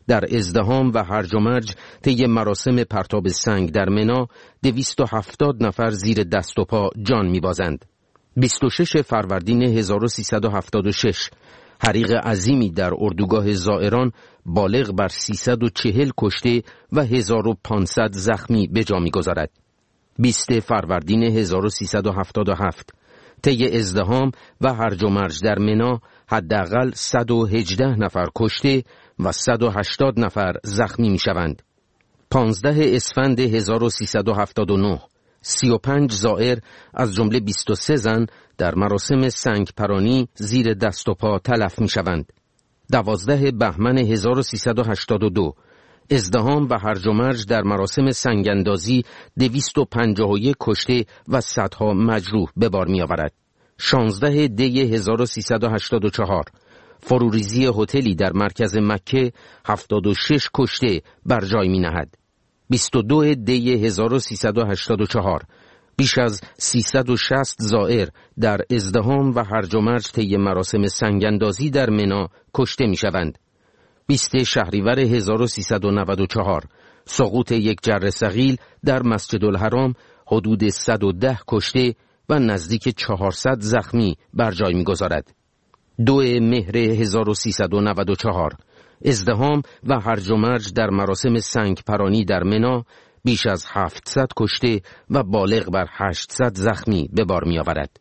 در ازدحام و هرج و مرج طی مراسم پرتاب سنگ در منا دویست و هفتاد نفر زیر دست و پا جان می‌بازند. بیست و شش فروردین هزار و سیصد و هفتاد و شش حریق عظیمی در اردوگاه زائران بالغ بر سیصد و چهل کشته و هزار و پانصد زخمی به جا می‌گذارد. بیست فروردین هزار و سیصد و هفتاد و هفت طی ازدحام و هرج و مرج در منا حداقل صد و هجده نفر کشته و صد و هشتاد نفر زخمی می‌شوند. پانزده اسفند هزار و سیصد و هفتاد و نه سی و پنج زائر از جمله بیست و سه زن در مراسم سنگ پرانی زیر دست و پا تلف می‌شوند. دوازده بهمن هزار و سیصد و هشتاد و دو ازدحام و هرج و مرج در مراسم سنگ اندازی دویست و پنجاه و یک کشته و صدها مجروح به بار می آورد. شانزده دی هزار و سیصد و هشتاد و چهار فروریزی هتلی در مرکز مکه هفتاد و شش کشته بر جای می نهد. بیست و دو دی هزار و سیصد و هشتاد و چهار بیش از سیصد و شصت زائر در ازدحام و هرج و مرج طی مراسم سنگ اندازی در منا کشته می شوند. بیست شهریور هزار و سیصد و نود و چهار سقوط یک جره ثقیل در مسجد الحرام حدود صد و ده کشته و نزدیک چهارصد زخمی بر جای می‌گذارد. دو مهر هزار و سیصد و نود و چهار ازدحام و هرج و مرج در مراسم سنگ پرانی در منا بیش از هفتصد کشته و بالغ بر هشتصد زخمی به بار می‌آورد.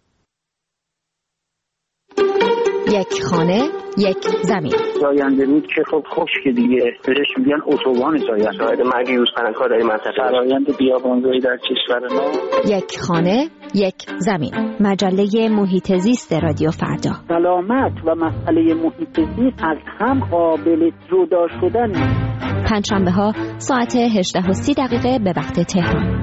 یک خانه یک زمین. زاینده رود که خب خشک دیگه، بهش میگن اتوبان زاینده. شاید مرگ یوزپلنگ‌ها در این منطقه. فرآیند بیابانزایی در کشور ما. یک خانه یک زمین. مجله محیط زیست رادیو فردا. سلامت و مسئله محیط زیست از هم قابل جدا شدن. پنجشنبه ها ساعت هجده و سی دقیقه به وقت تهران.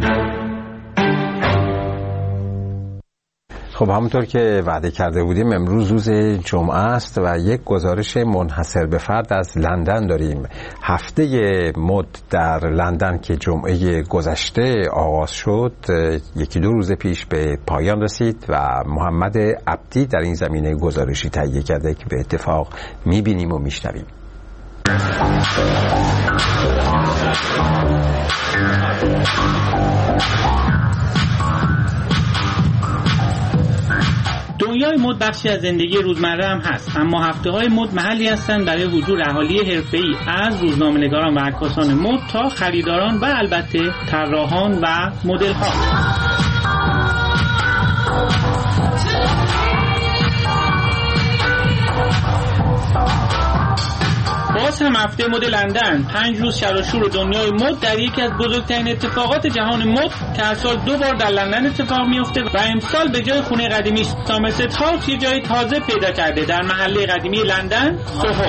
خب همونطور که وعده کرده بودیم امروز روز جمعه است و یک گزارش منحصر به فرد از لندن داریم. هفته مد در لندن که جمعه گذشته آغاز شد یکی دو روز پیش به پایان رسید و محمد عبدی در این زمینه گزارشی تهیه کرده که به اتفاق میبینیم و میشنویم. دنیای مد بخشی از زندگی روزمره هم هست، اما هفته های مد محلی هستند برای حضور اهالی حرفه‌ای از روزنامه‌نگاران و عکاسان مد تا خریداران و البته طراحان و مدل‌ها. باز هم هفته مد لندن پنج روز شر و شور دنیای مد در یکی از بزرگترین اتفاقات جهان مد که هر سال دو بار در لندن اتفاق میفته و امسال به جای خونه قدیمی سامرست هاوس یه جای تازه پیدا کرده در محله قدیمی لندن سوهو.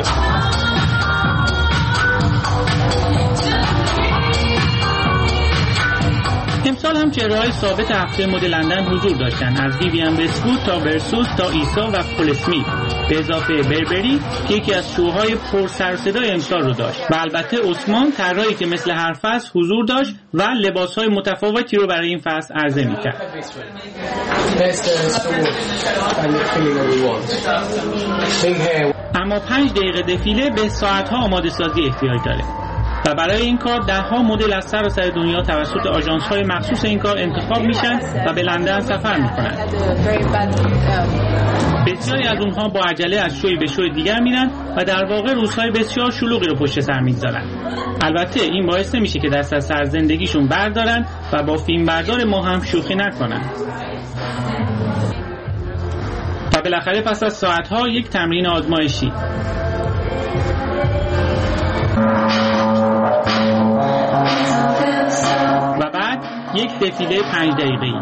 امسال هم چهره‌های ثابت هفته مد لندن حضور داشتن، از ویویان وست‌وود تا ورسوس تا ایسا و پل اسمیت، به اضافه بربری که یکی از شوهای پر سر و صدای امسال رو داشت و البته عثمان طراحی که مثل هر فصل حضور داشت و لباس‌های متفاوتی رو برای این فصل عرضه می‌کرد. اما پنج دقیقه دفیله به ساعت‌ها آماده سازی احتیاج داره و برای این کار ده‌ها مدل از سراسر دنیا توسط آژانس‌های مخصوص این کار انتخاب میشن و به لندن سفر میکنن. بسیاری از اونها با عجله از شوی به شوی دیگر میرن و در واقع روزهای بسیار شلوغی رو پشت سر میگذارن. البته این باعث نمیشه که دست از سر زندگیشون بردارن و با فیلمبردار ما هم شوخی نکنن. و بالاخره پس از ساعت‌ها یک تمرین آزمایشی. و بعد یک دفیله پنج دقیقه‌ای.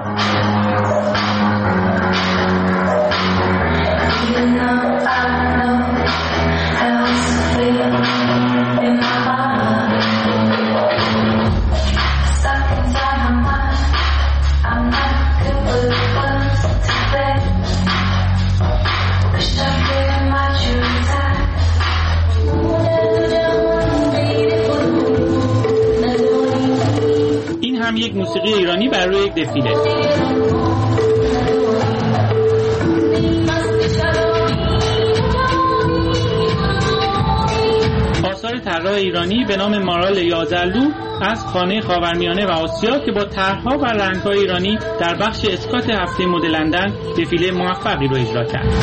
هم یک موسیقی ایرانی بر روی یک دفیله. آثار نقاشی‌کار طراح ایرانی به نام مارال یازلو از خانه خاورمیانه و آسیا که با طرح‌ها و رنگ‌های ایرانی در بخش اسکات هفته مد لندن دفیله موفقی رو اجرا کرد.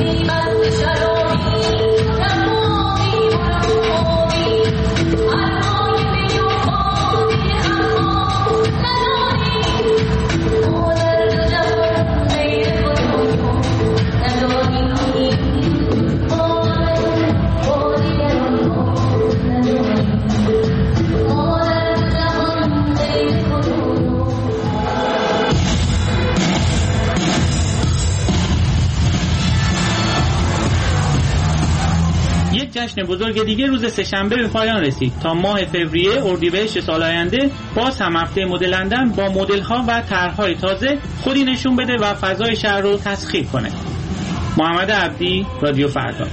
جشن بزرگ دیگه روز سه‌شنبه به پایان رسید تا ماه فوریه اردیبهشت سال آینده باز هم هفته مد لندن با مدل‌ها و طرح‌های تازه خودی نشون بده و فضای شهر رو تسخیر کنه. محمد عبدی، رادیو فردا.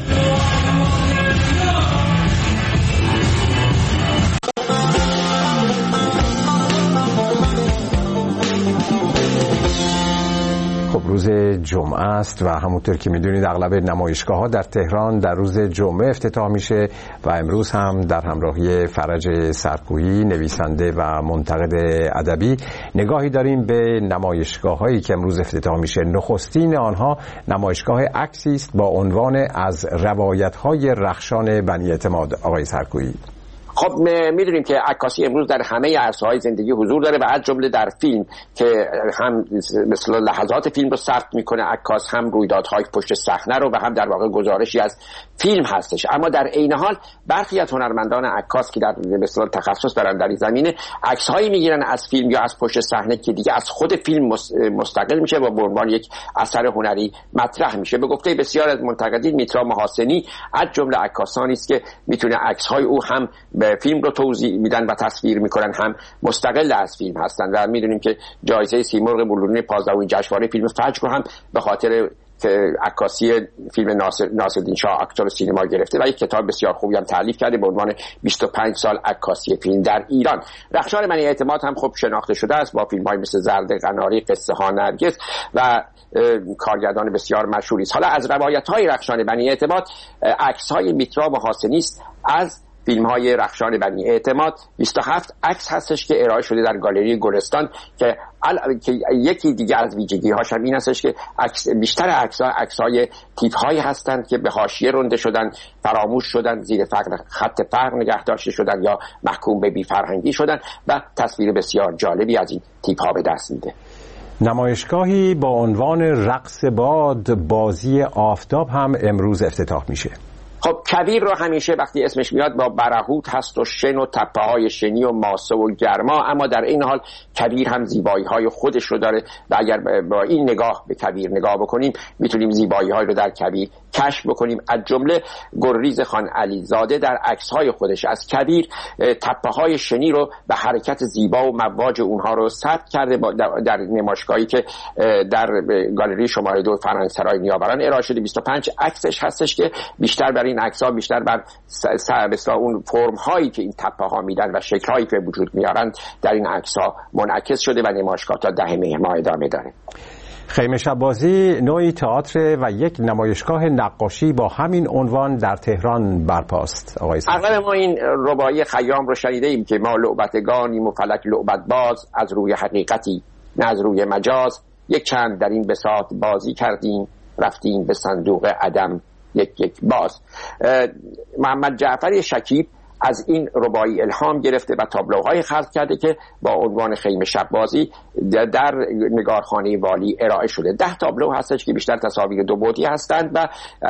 روز جمعه است و همونطور که میدونید اغلب نمایشگاه‌ها در تهران در روز جمعه افتتاح میشه و امروز هم در همراهی فرج سرکویی نویسنده و منتقد ادبی نگاهی داریم به نمایشگاه‌هایی که امروز افتتاح میشه. نخستین آنها نمایشگاه عکسی است با عنوان از روایت‌های رخشان بنی اعتماد. آقای سرکویی، خب میدونیم که عکاسی امروز در همه عرصه‌های زندگی حضور داره و از جمله در فیلم که هم مثلا لحظات فیلم رو ثبت میکنه عکاس، هم رویدادهای پشت صحنه رو و هم در واقع گزارشی از فیلم هستش. اما در عین حال برخی از هنرمندان عکاس که در مثلا تخصص دارن در این زمینه عکس‌هایی میگیرن از فیلم یا از پشت صحنه که دیگه از خود فیلم مستقل میشه و به عنوان یک اثر هنری مطرح میشه. به گفته بسیار از منتقدین میترا محاسنی از جمله عکاسانی است که میتونه عکس‌های او هم به فیلم رو توضیح میدن و تصویر میکنن هم مستقل از فیلم هستن و میدونیم که جایزه سیمرغ بلورین پانزدهمین جشنواره فیلم فجر رو هم به خاطر عکاسی فیلم ناصر ناصرالدین شاه اکتور سینما گرفته و یک کتاب بسیار خوبی هم تالیف کرده به عنوان بیست و پنج سال عکاسی فیلم در ایران. رخشان بنی اعتماد هم خوب شناخته شده است با فیلم‌های مثل زرد قناری، قصه ها نرگس و کارگردان بسیار مشهوری است. حالا از روایت‌های رخشان بنی اعتماد عکس‌های میترا محاسنی است از فیلم های رخشان بنی اعتماد. بیست و هفت عکس هستش که ارائه شده در گالری گلستان که, ال... که یکی دیگه از ویژگی هاش هم این هستش که عکس... بیشتر عکس ها عکس های تیپ هایی هستند که به حاشیه رونده شدن، فراموش شدن، زیر فقر خط فقر نگه داشته شدن یا محکوم به بی فرهنگی شدن و تصویر بسیار جالبی از این تیپ ها به دست میده. نمایشگاهی با عنوان رقص باد بازی آفتاب هم امروز افتتاح میشه. خب کویر رو همیشه وقتی اسمش میاد با برهوت هست و شن و تپه های شنی و ماسه و گرما، اما در این حال کویر هم زیبایی های خودش رو داره و اگر با این نگاه به کویر نگاه بکنیم میتونیم زیبایی های رو در کویر کشف بکنیم. از جمله گلریز خان علیزاده در عکس های خودش از کویر تپه های شنی رو به حرکت زیبا و مواج اونها رو ثبت کرده در نمایشگاهی که در گالری شماره دو فرهنگسرای نیاوران ارائه شده. بیست و پنج عکسش هستش که بیشتر بر این عکس‌ها بیشتر بر مثلا اون فرم هایی که این تپه ها میدن و شکل هایی که وجود میارن در این عکس‌ها منعکس شده و نمایشگاه تا ده مهر ماه ادامه داره. خیمه شب بازی نوعی تئاتر و یک نمایشگاه نقاشی با همین عنوان در تهران برپاست. آقای اغلب ما این رباعی خیام رو شنیده ایم که ما لعبتگانیم و فلک لعبت باز، از روی حقیقتی نه از روی مجاز، یک چند در این بساط بازی کردیم، رفتیم به صندوق عدم یک یک باز. محمد جعفری شکیب از این رباعی الهام گرفته و تابلوهای خلق کرده که با عنوان خیمه شب بازی در نگارخانه والی ارائه شده. ده تابلو هستش که بیشتر تصاویر دو بعدی هستند و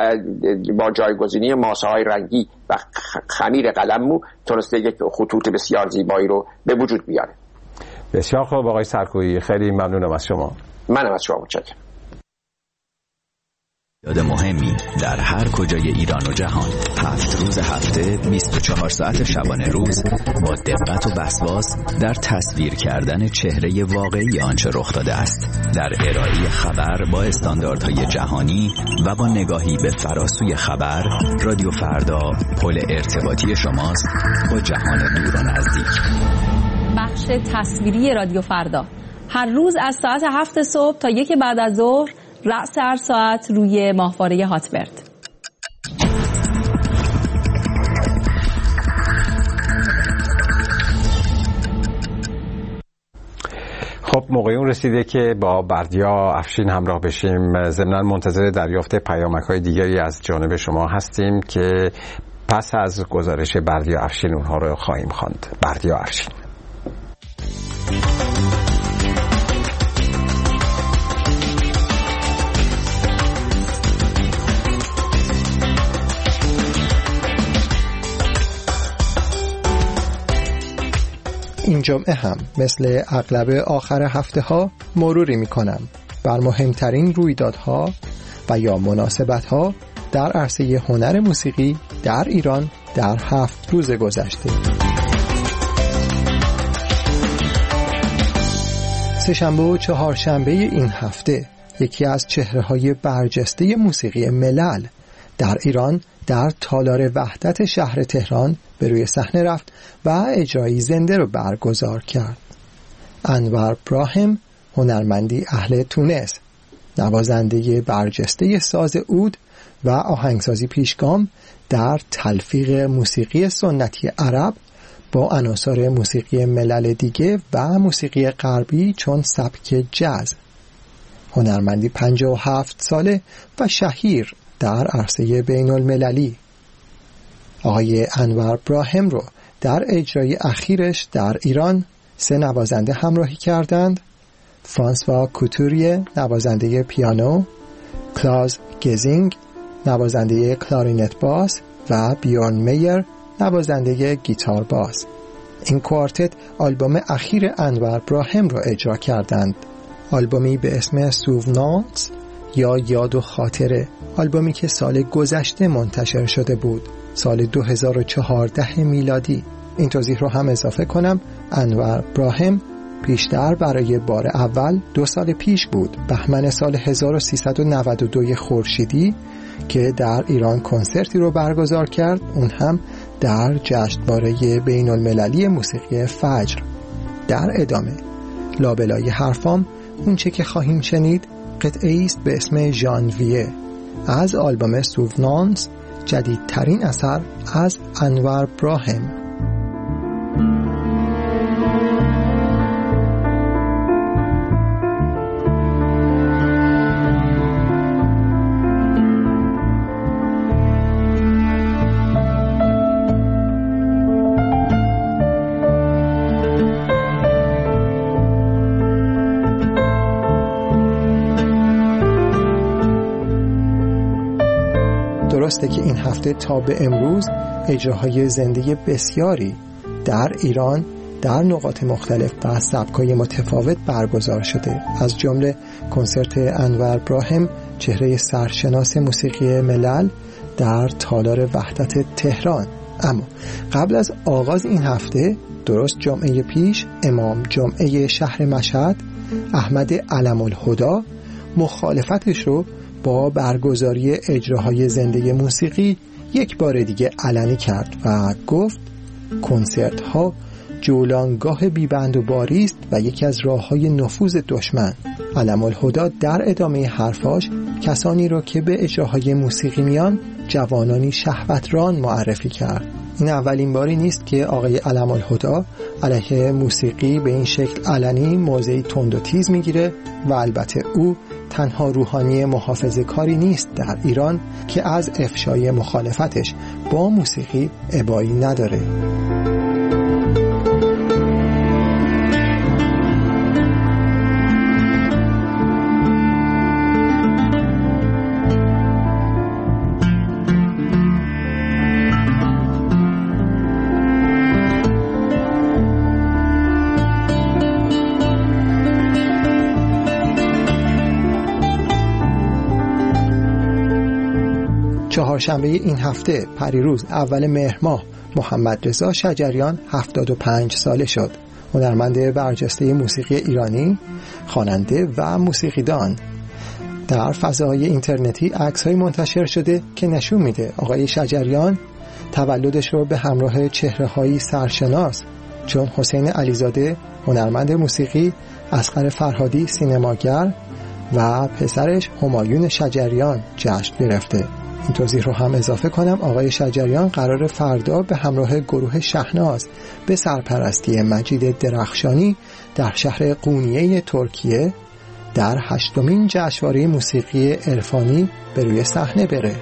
با جایگزینی ماسه‌های رنگی و خمیر قلممو تونسته یک خطوط بسیار زیبایی رو به وجود بیاره. بسیار خوب آقای سرکویی، خیلی ممنونم از شما. منم از شما متشکرم. یاد مهمی در هر کجای ایران و جهان، هفت روز هفته، بیست و چهار ساعت شبانه روز، با دقت و وسواس در تصویر کردن چهره واقعی آنچه رخ داده است، در ارائه خبر با استانداردهای جهانی و با نگاهی به فراسوی خبر. رادیو فردا پل ارتباطی شماست با جهان دور و نزدیک. بخش تصویری رادیو فردا هر روز از ساعت هفت صبح تا یک بعد از ظهر، رأس هر ساعت روی ماهواره هاتبرد. خب موقع اون رسیده که با بردیا افشین همراه بشیم. ضمناً منتظر دریافت پیامک‌های دیگری از جانب شما هستیم که پس از گزارش بردیا افشین اونها رو خواهیم خواند. بردیا افشین. این جمعه هم مثل اغلب آخر هفته ها مروری می کنم بر مهمترین رویدادها و یا مناسبت‌ها در عرصه هنر موسیقی در ایران در هفت روز گذشته. سه‌شنبه و چهارشنبه این هفته یکی از چهره‌های برجسته موسیقی ملل در ایران در تالار وحدت شهر تهران به روی صحنه رفت و اجرایی زنده رو برگزار کرد. انور براهم، هنرمندی اهل تونس، نوازنده برجسته ساز عود و آهنگسازی پیشگام در تلفیق موسیقی سنتی عرب با عناصر موسیقی ملل دیگه و موسیقی غربی چون سبک جاز. هنرمندی پنجاه و هفت ساله و شهیر در عرصه بین المللی. آقای انور براهم رو در اجرای اخیرش در ایران سه نوازنده همراهی کردند: فرانسوا کوتوریه نوازنده پیانو، کلاز گزینگ نوازنده کلارینت باس و بیورن میر نوازنده گیتار باس. این کوارتت آلبوم اخیر انور براهم رو اجرا کردند، آلبومی به اسم سوونانس یا یاد و خاطره، آلبومی که سال گذشته منتشر شده بود، سال دو هزار و چهارده میلادی. این توضیح رو هم اضافه کنم، انور براهم پیشتر برای بار اول دو سال پیش بود، بهمن سال هزار و سیصد و نود و دو خورشیدی، که در ایران کنسرتی رو برگزار کرد، اون هم در جشنواره بین المللی موسیقی فجر. در ادامه لابلای حرفام اون چه که خواهیم شنید قطعه‌ای است به اسم ژانویه از آلبوم سوونانس، جدیدترین اثر از انور براهم. درسته که این هفته تا به امروز اجراهای زنده بسیاری در ایران در نقاط مختلف و سبک‌های متفاوت برگزار شده، از جمله کنسرت انور براهم، چهره سرشناس موسیقی ملل، در تالار وحدت تهران. اما قبل از آغاز این هفته، درست جمعه پیش، امام جمعه شهر مشهد احمد علم‌الهدی مخالفتش رو با برگزاری اجراهای زنده موسیقی یک بار دیگه علنی کرد و گفت کنسرت ها جولانگاه بیبند و باری است و یکی از راه‌های نفوذ دشمن. علم‌الهدی در ادامه حرفاش کسانی رو که به اجراهای موسیقی میان جوانانی شهوتران معرفی کرد. این اولین باری نیست که آقای علم‌الهدی علیه موسیقی به این شکل علنی موضعی تند و تیز میگیره و البته او تنها روحانی محافظه کاری نیست در ایران که از افشای مخالفتش با موسیقی ابایی نداره. چهارشنبه این هفته پریروز اول مهر ماه محمد رضا شجریان هفتاد و پنج ساله شد. هنرمند برجسته موسیقی ایرانی، خواننده و موسیقیدان. در فضای اینترنتی عکس‌های منتشر شده که نشون میده آقای شجریان تولدش رو به همراه چهره‌هایی سرشناس چون حسین علیزاده هنرمند موسیقی، اصغر فرهادی سینماگر و پسرش همایون شجریان جشن گرفته. این توضیح رو هم اضافه کنم آقای شجریان قرار فردا به همراه گروه شهناز به سرپرستی مجید درخشانی در شهر قونیه ترکیه در هشتمین جشنواره موسیقی عرفانی به روی صحنه بره.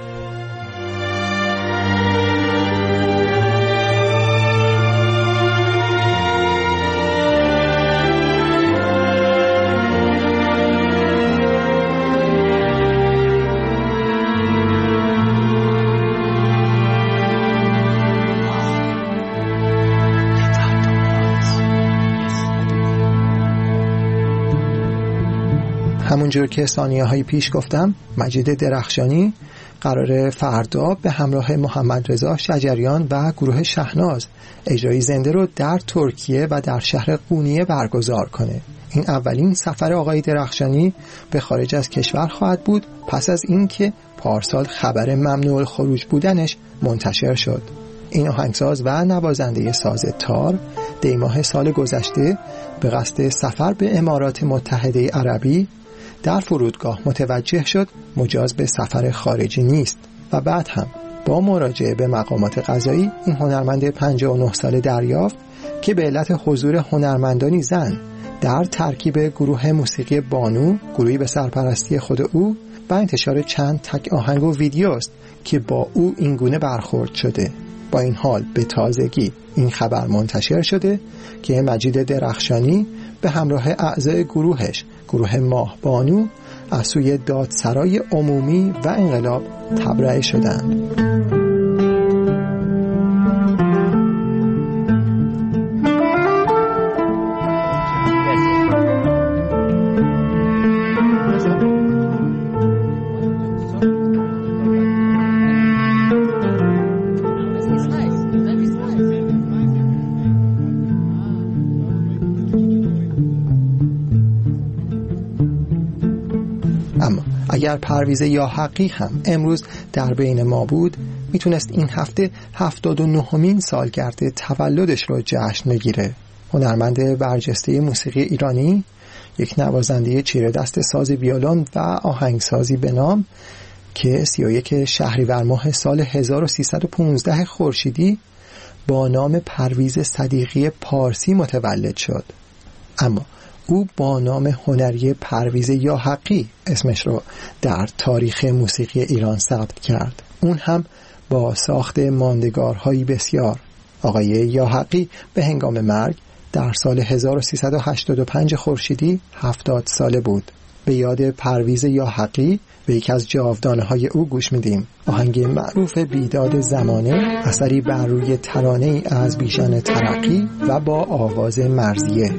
همونجور که ثانیه های پیش گفتم مجید درخشانی قراره فردا به همراه محمد رضا شجریان و گروه شهناز اجرای زنده رو در ترکیه و در شهر قونیه برگزار کنه. این اولین سفر آقای درخشانی به خارج از کشور خواهد بود پس از اینکه پارسال خبر ممنوع الخروج بودنش منتشر شد. این آهنگساز و نوازنده ساز تار دی ماه سال گذشته به قصد سفر به امارات متحده عربی در فرودگاه متوجه شد مجاز به سفر خارجی نیست و بعد هم با مراجعه به مقامات قضایی این هنرمند پنجاه و نه ساله دریافت که به علت حضور هنرمندانی زن در ترکیب گروه موسیقی بانو، گروهی به سرپرستی خود او، و انتشار چند تک آهنگ و ویدیوست که با او اینگونه برخورد شده. با این حال به تازگی این خبر منتشر شده که مجید درخشانی به همراه اعضای گروهش، گروه ماه بانو، از سوی دادسرای عمومی و انقلاب تبرئه شدند. اگر پرویز یا حقی هم امروز در بین ما بود میتونست این هفته هفتاد و نهمین سالگرد تولدش رو جشن بگیره. هنرمند برجسته موسیقی ایرانی، یک نوازنده چیره دست ساز ویولن و آهنگسازی به نام که سی و یک شهریور ماه سال هزار و سیصد و پانزده خورشیدی با نام پرویز صدیقی پارسی متولد شد. اما او با نام هنری پرویز یا حقی اسمش رو در تاریخ موسیقی ایران ثبت کرد، اون هم با ساخت ماندگارهایی بسیار. آقای یا حقی به هنگام مرگ در سال هزار و سیصد و هشتاد و پنج خورشیدی هفتاد ساله بود. به یاد پرویز یا حقی به یکی از جاودانه های او گوش میدیم. آهنگ معروف بیداد زمانه، اثری بر روی ترانه ای از بیژن ترقی و با آواز مرزیه.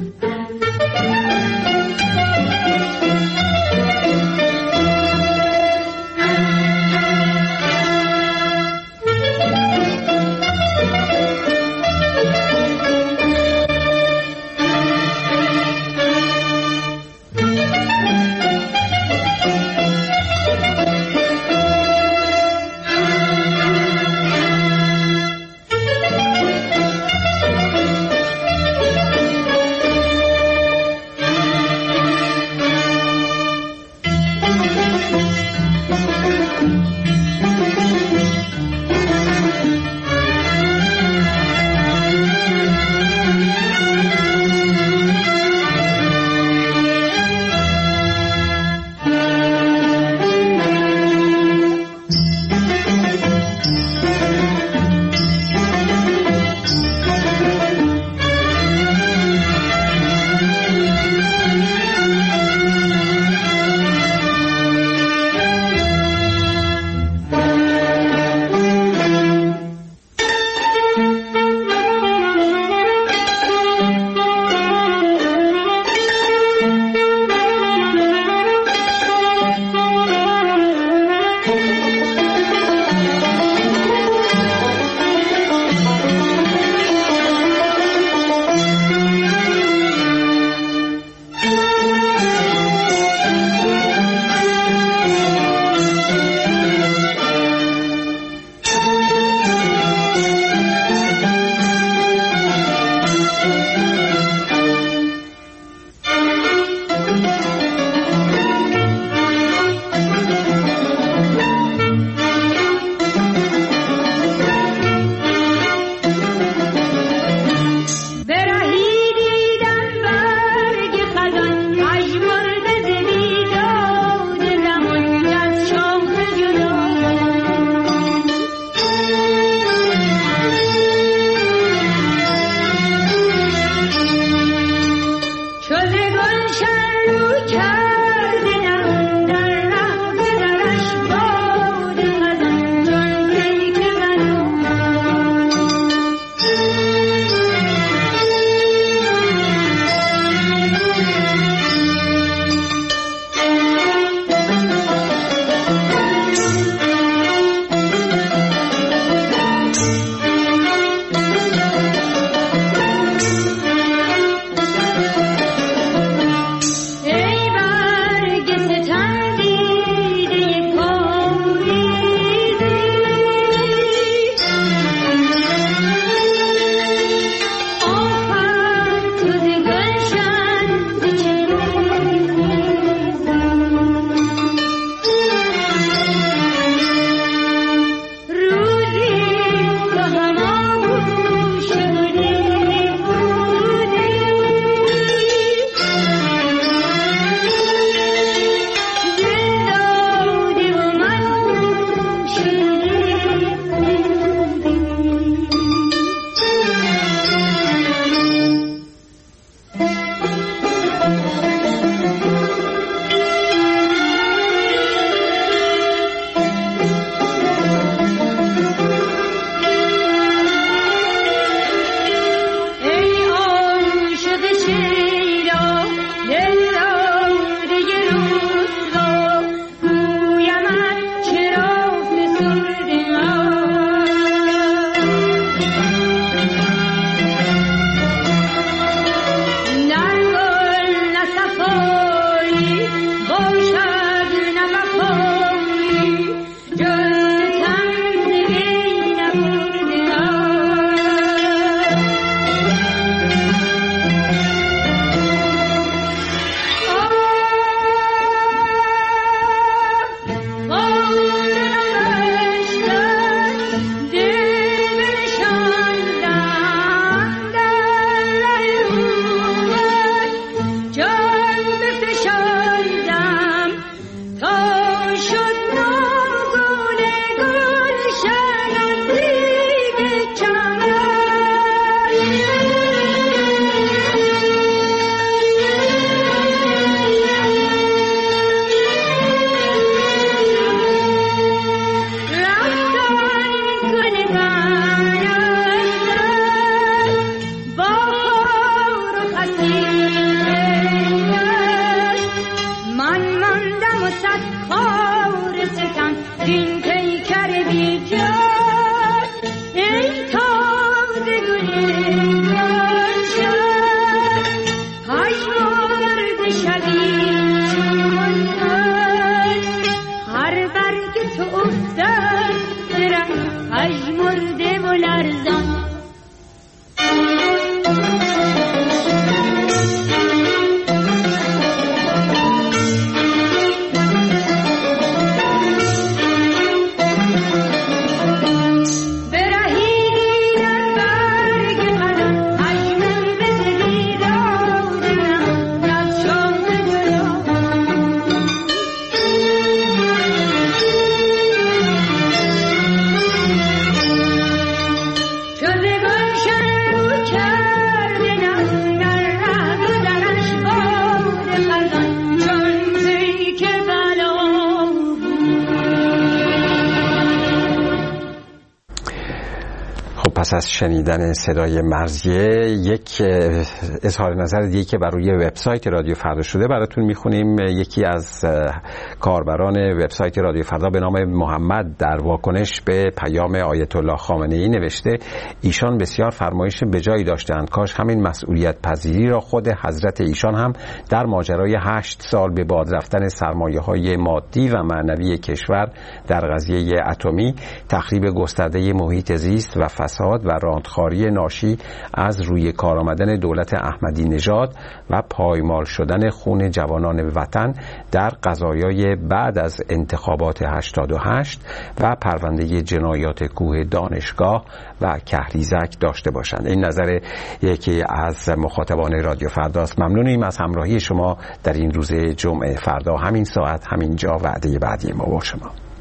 پس از شنیدن صدای مرضیه یک اظهار نظر دیگه که بر روی وبسایت رادیو فردا شده براتون میخونیم. یکی از کاربران وبسایت رادیو فردا به نام محمد در واکنش به پیام آیت الله خامنه ای نوشته ایشان بسیار فرمایش به جایی داشتند، کاش همین مسئولیت پذیری را خود حضرت ایشان هم در ماجرای هشت سال به باد رفتن سرمایه های مادی و معنوی کشور در قضیه اتمی، تخریب گسترده محیط زیست و فساد و راندخاری ناشی از روی کار آمدن دولت احمدی نژاد و پایمال شدن خون جوانان وطن در قضایای بعد از انتخابات هشتاد و هشت و پرونده جنایات کوه دانشگاه و کهریزک داشته باشند. این نظر یکی از مخاطبان رادیو فرداست. ممنونیم از همراهی شما در این روز جمعه. فردا همین ساعت همین جا وعده بعدی ما با شما.